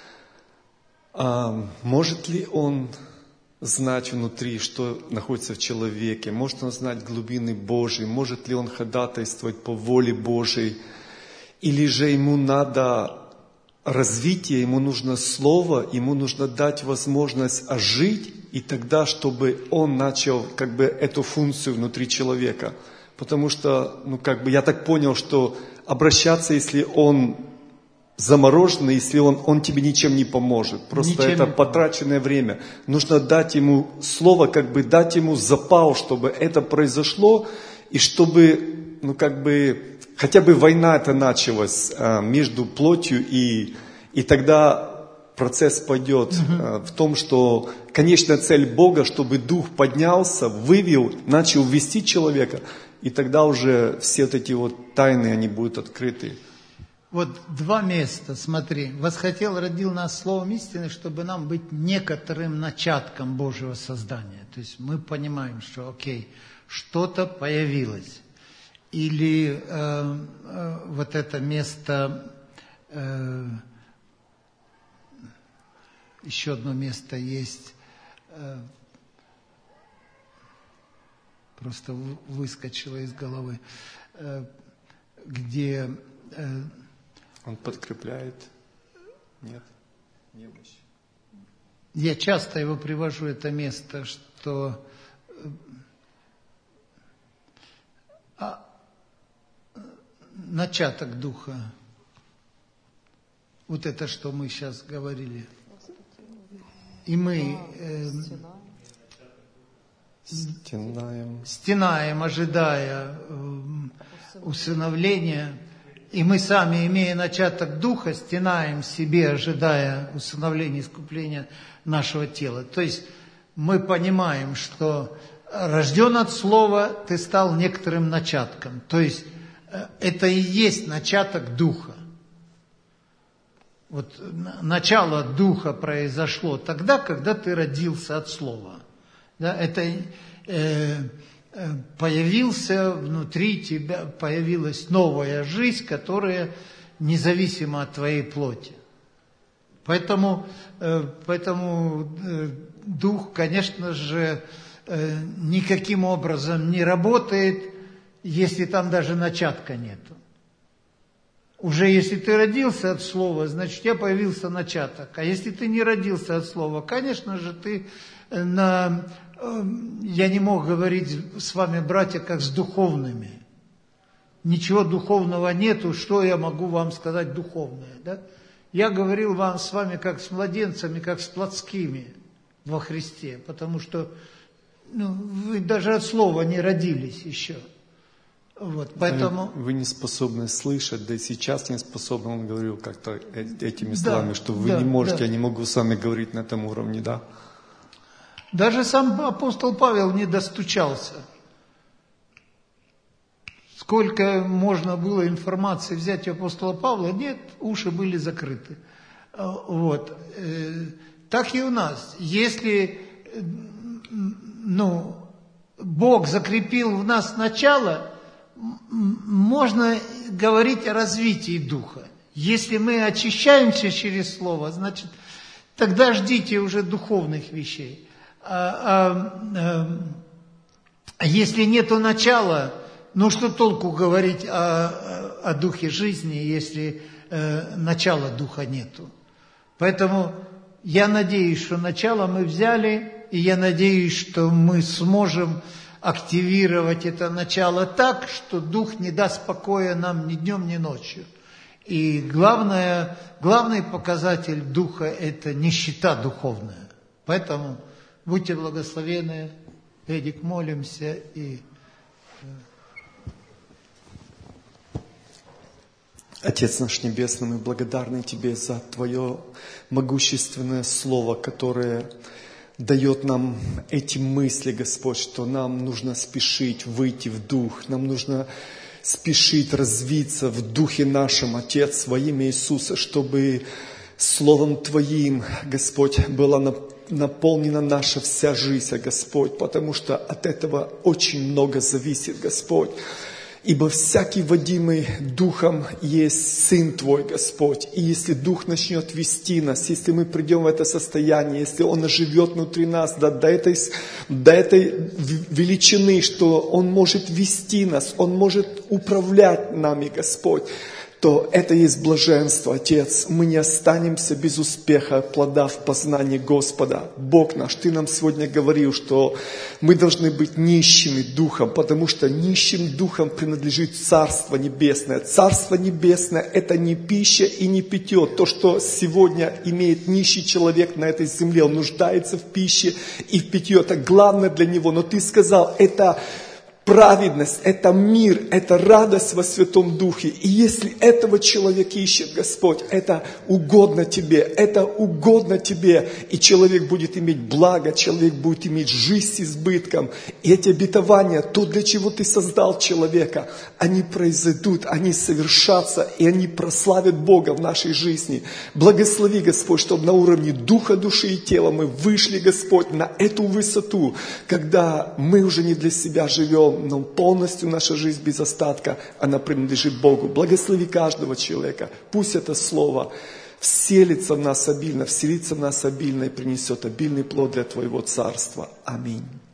а может ли он знать внутри, что находится в человеке? Может он знать глубины Божьи? Может ли он ходатайствовать по воле Божьей? Или же ему надо развитие, ему нужно слово, ему нужно дать возможность ожить, и тогда, чтобы он начал как бы эту функцию внутри человека? Потому что, ну как бы я так понял, что обращаться, если он замороженный, если он, он тебе ничем не поможет. Просто ничем это потраченное время. Нужно дать ему слово, как бы дать ему запал, чтобы это произошло, и чтобы, ну как бы, хотя бы война это началась а, между плотью, и, и тогда процесс пойдет угу. а, в том, что конечная цель Бога, чтобы дух поднялся, вывел, начал вести человека, и тогда уже все вот эти вот тайны, они будут открыты. Вот два места, смотри. «Восхотел, родил нас словом истины, чтобы нам быть некоторым начатком Божьего создания». То есть мы понимаем, что окей, что-то появилось. Или э, э, вот это место, э, еще одно место есть, просто выскочило из головы, где... Он подкрепляет? Нет? Немощь. Я часто его привожу, это место, что а, начаток Духа, вот это, что мы сейчас говорили, и мы э, стенаем. стенаем, ожидая э, усыновления, и мы сами, имея начаток Духа, стенаем себе, ожидая усыновления, искупления нашего тела. То есть мы понимаем, что рожден от Слова, ты стал некоторым начатком. То есть это и есть начаток Духа. Вот начало Духа произошло тогда, когда ты родился от Слова. Да, это э, появился внутри тебя, появилась новая жизнь, которая независима от твоей плоти. Поэтому, поэтому Дух, конечно же, никаким образом не работает, если там даже начатка нету. Уже если ты родился от Слова, значит, у тебя появился начаток. А если ты не родился от Слова, конечно же, ты на... Я не мог говорить с вами, братья, как с духовными. Ничего духовного нету, что я могу вам сказать духовное, да? Я говорил вам с вами как с младенцами, как с плотскими во Христе, потому что ну, вы даже от слова не родились еще. Вот, поэтому... вы, вы не способны слышать, да и сейчас не способны, он говорил как-то этими словами, да, что вы да, не можете, да. Я не могу с вами говорить на этом уровне, да? Даже сам апостол Павел не достучался. Сколько можно было информации взять у апостола Павла, нет, уши были закрыты. Вот. Так и у нас. Если ну, Бог закрепил в нас начало, можно говорить о развитии Духа. Если мы очищаемся через Слово, значит, тогда ждите уже духовных вещей. А, а, а если нету начала, ну что толку говорить о, о духе жизни, если э, начала духа нету? Поэтому я надеюсь, что начало мы взяли, и я надеюсь, что мы сможем активировать это начало так, что дух не даст покоя нам ни днем, ни ночью. И главное, главный показатель духа – это нищета духовная. Поэтому будьте благословенны, Эдик, молимся и... Отец наш Небесный, мы благодарны Тебе за Твое могущественное Слово, которое дает нам эти мысли, Господь, что нам нужно спешить выйти в Дух, нам нужно спешить развиться в Духе нашем, Отец, во имя Иисуса, чтобы Словом Твоим, Господь, была наполнена наша вся жизнь, Господь, потому что от этого очень много зависит, Господь. Ибо всякий водимый Духом есть Сын Твой, Господь. И если Дух начнет вести нас, если мы придем в это состояние, если Он оживет внутри нас до, до, этой, до этой величины, что Он может вести нас, Он может управлять нами, Господь, то это есть блаженство, Отец. Мы не останемся без успеха, плода в познании Господа. Бог наш, Ты нам сегодня говорил, что мы должны быть нищими духом, потому что нищим духом принадлежит Царство Небесное. Царство Небесное – это не пища и не питье. То, что сегодня имеет нищий человек на этой земле, он нуждается в пище и в питье. Это главное для него. Но Ты сказал, это... праведность, это мир, это радость во Святом Духе. И если этого человек ищет, Господь, это угодно Тебе, это угодно Тебе. И человек будет иметь благо, человек будет иметь жизнь с избытком. И эти обетования, то, для чего Ты создал человека, они произойдут, они совершатся, и они прославят Бога в нашей жизни. Благослови, Господь, чтобы на уровне духа, души и тела мы вышли, Господь, на эту высоту, когда мы уже не для себя живем, но полностью наша жизнь без остатка, она принадлежит Богу. Благослови каждого человека. Пусть это слово вселится в нас обильно, вселится в нас обильно и принесет обильный плод для Твоего Царства. Аминь.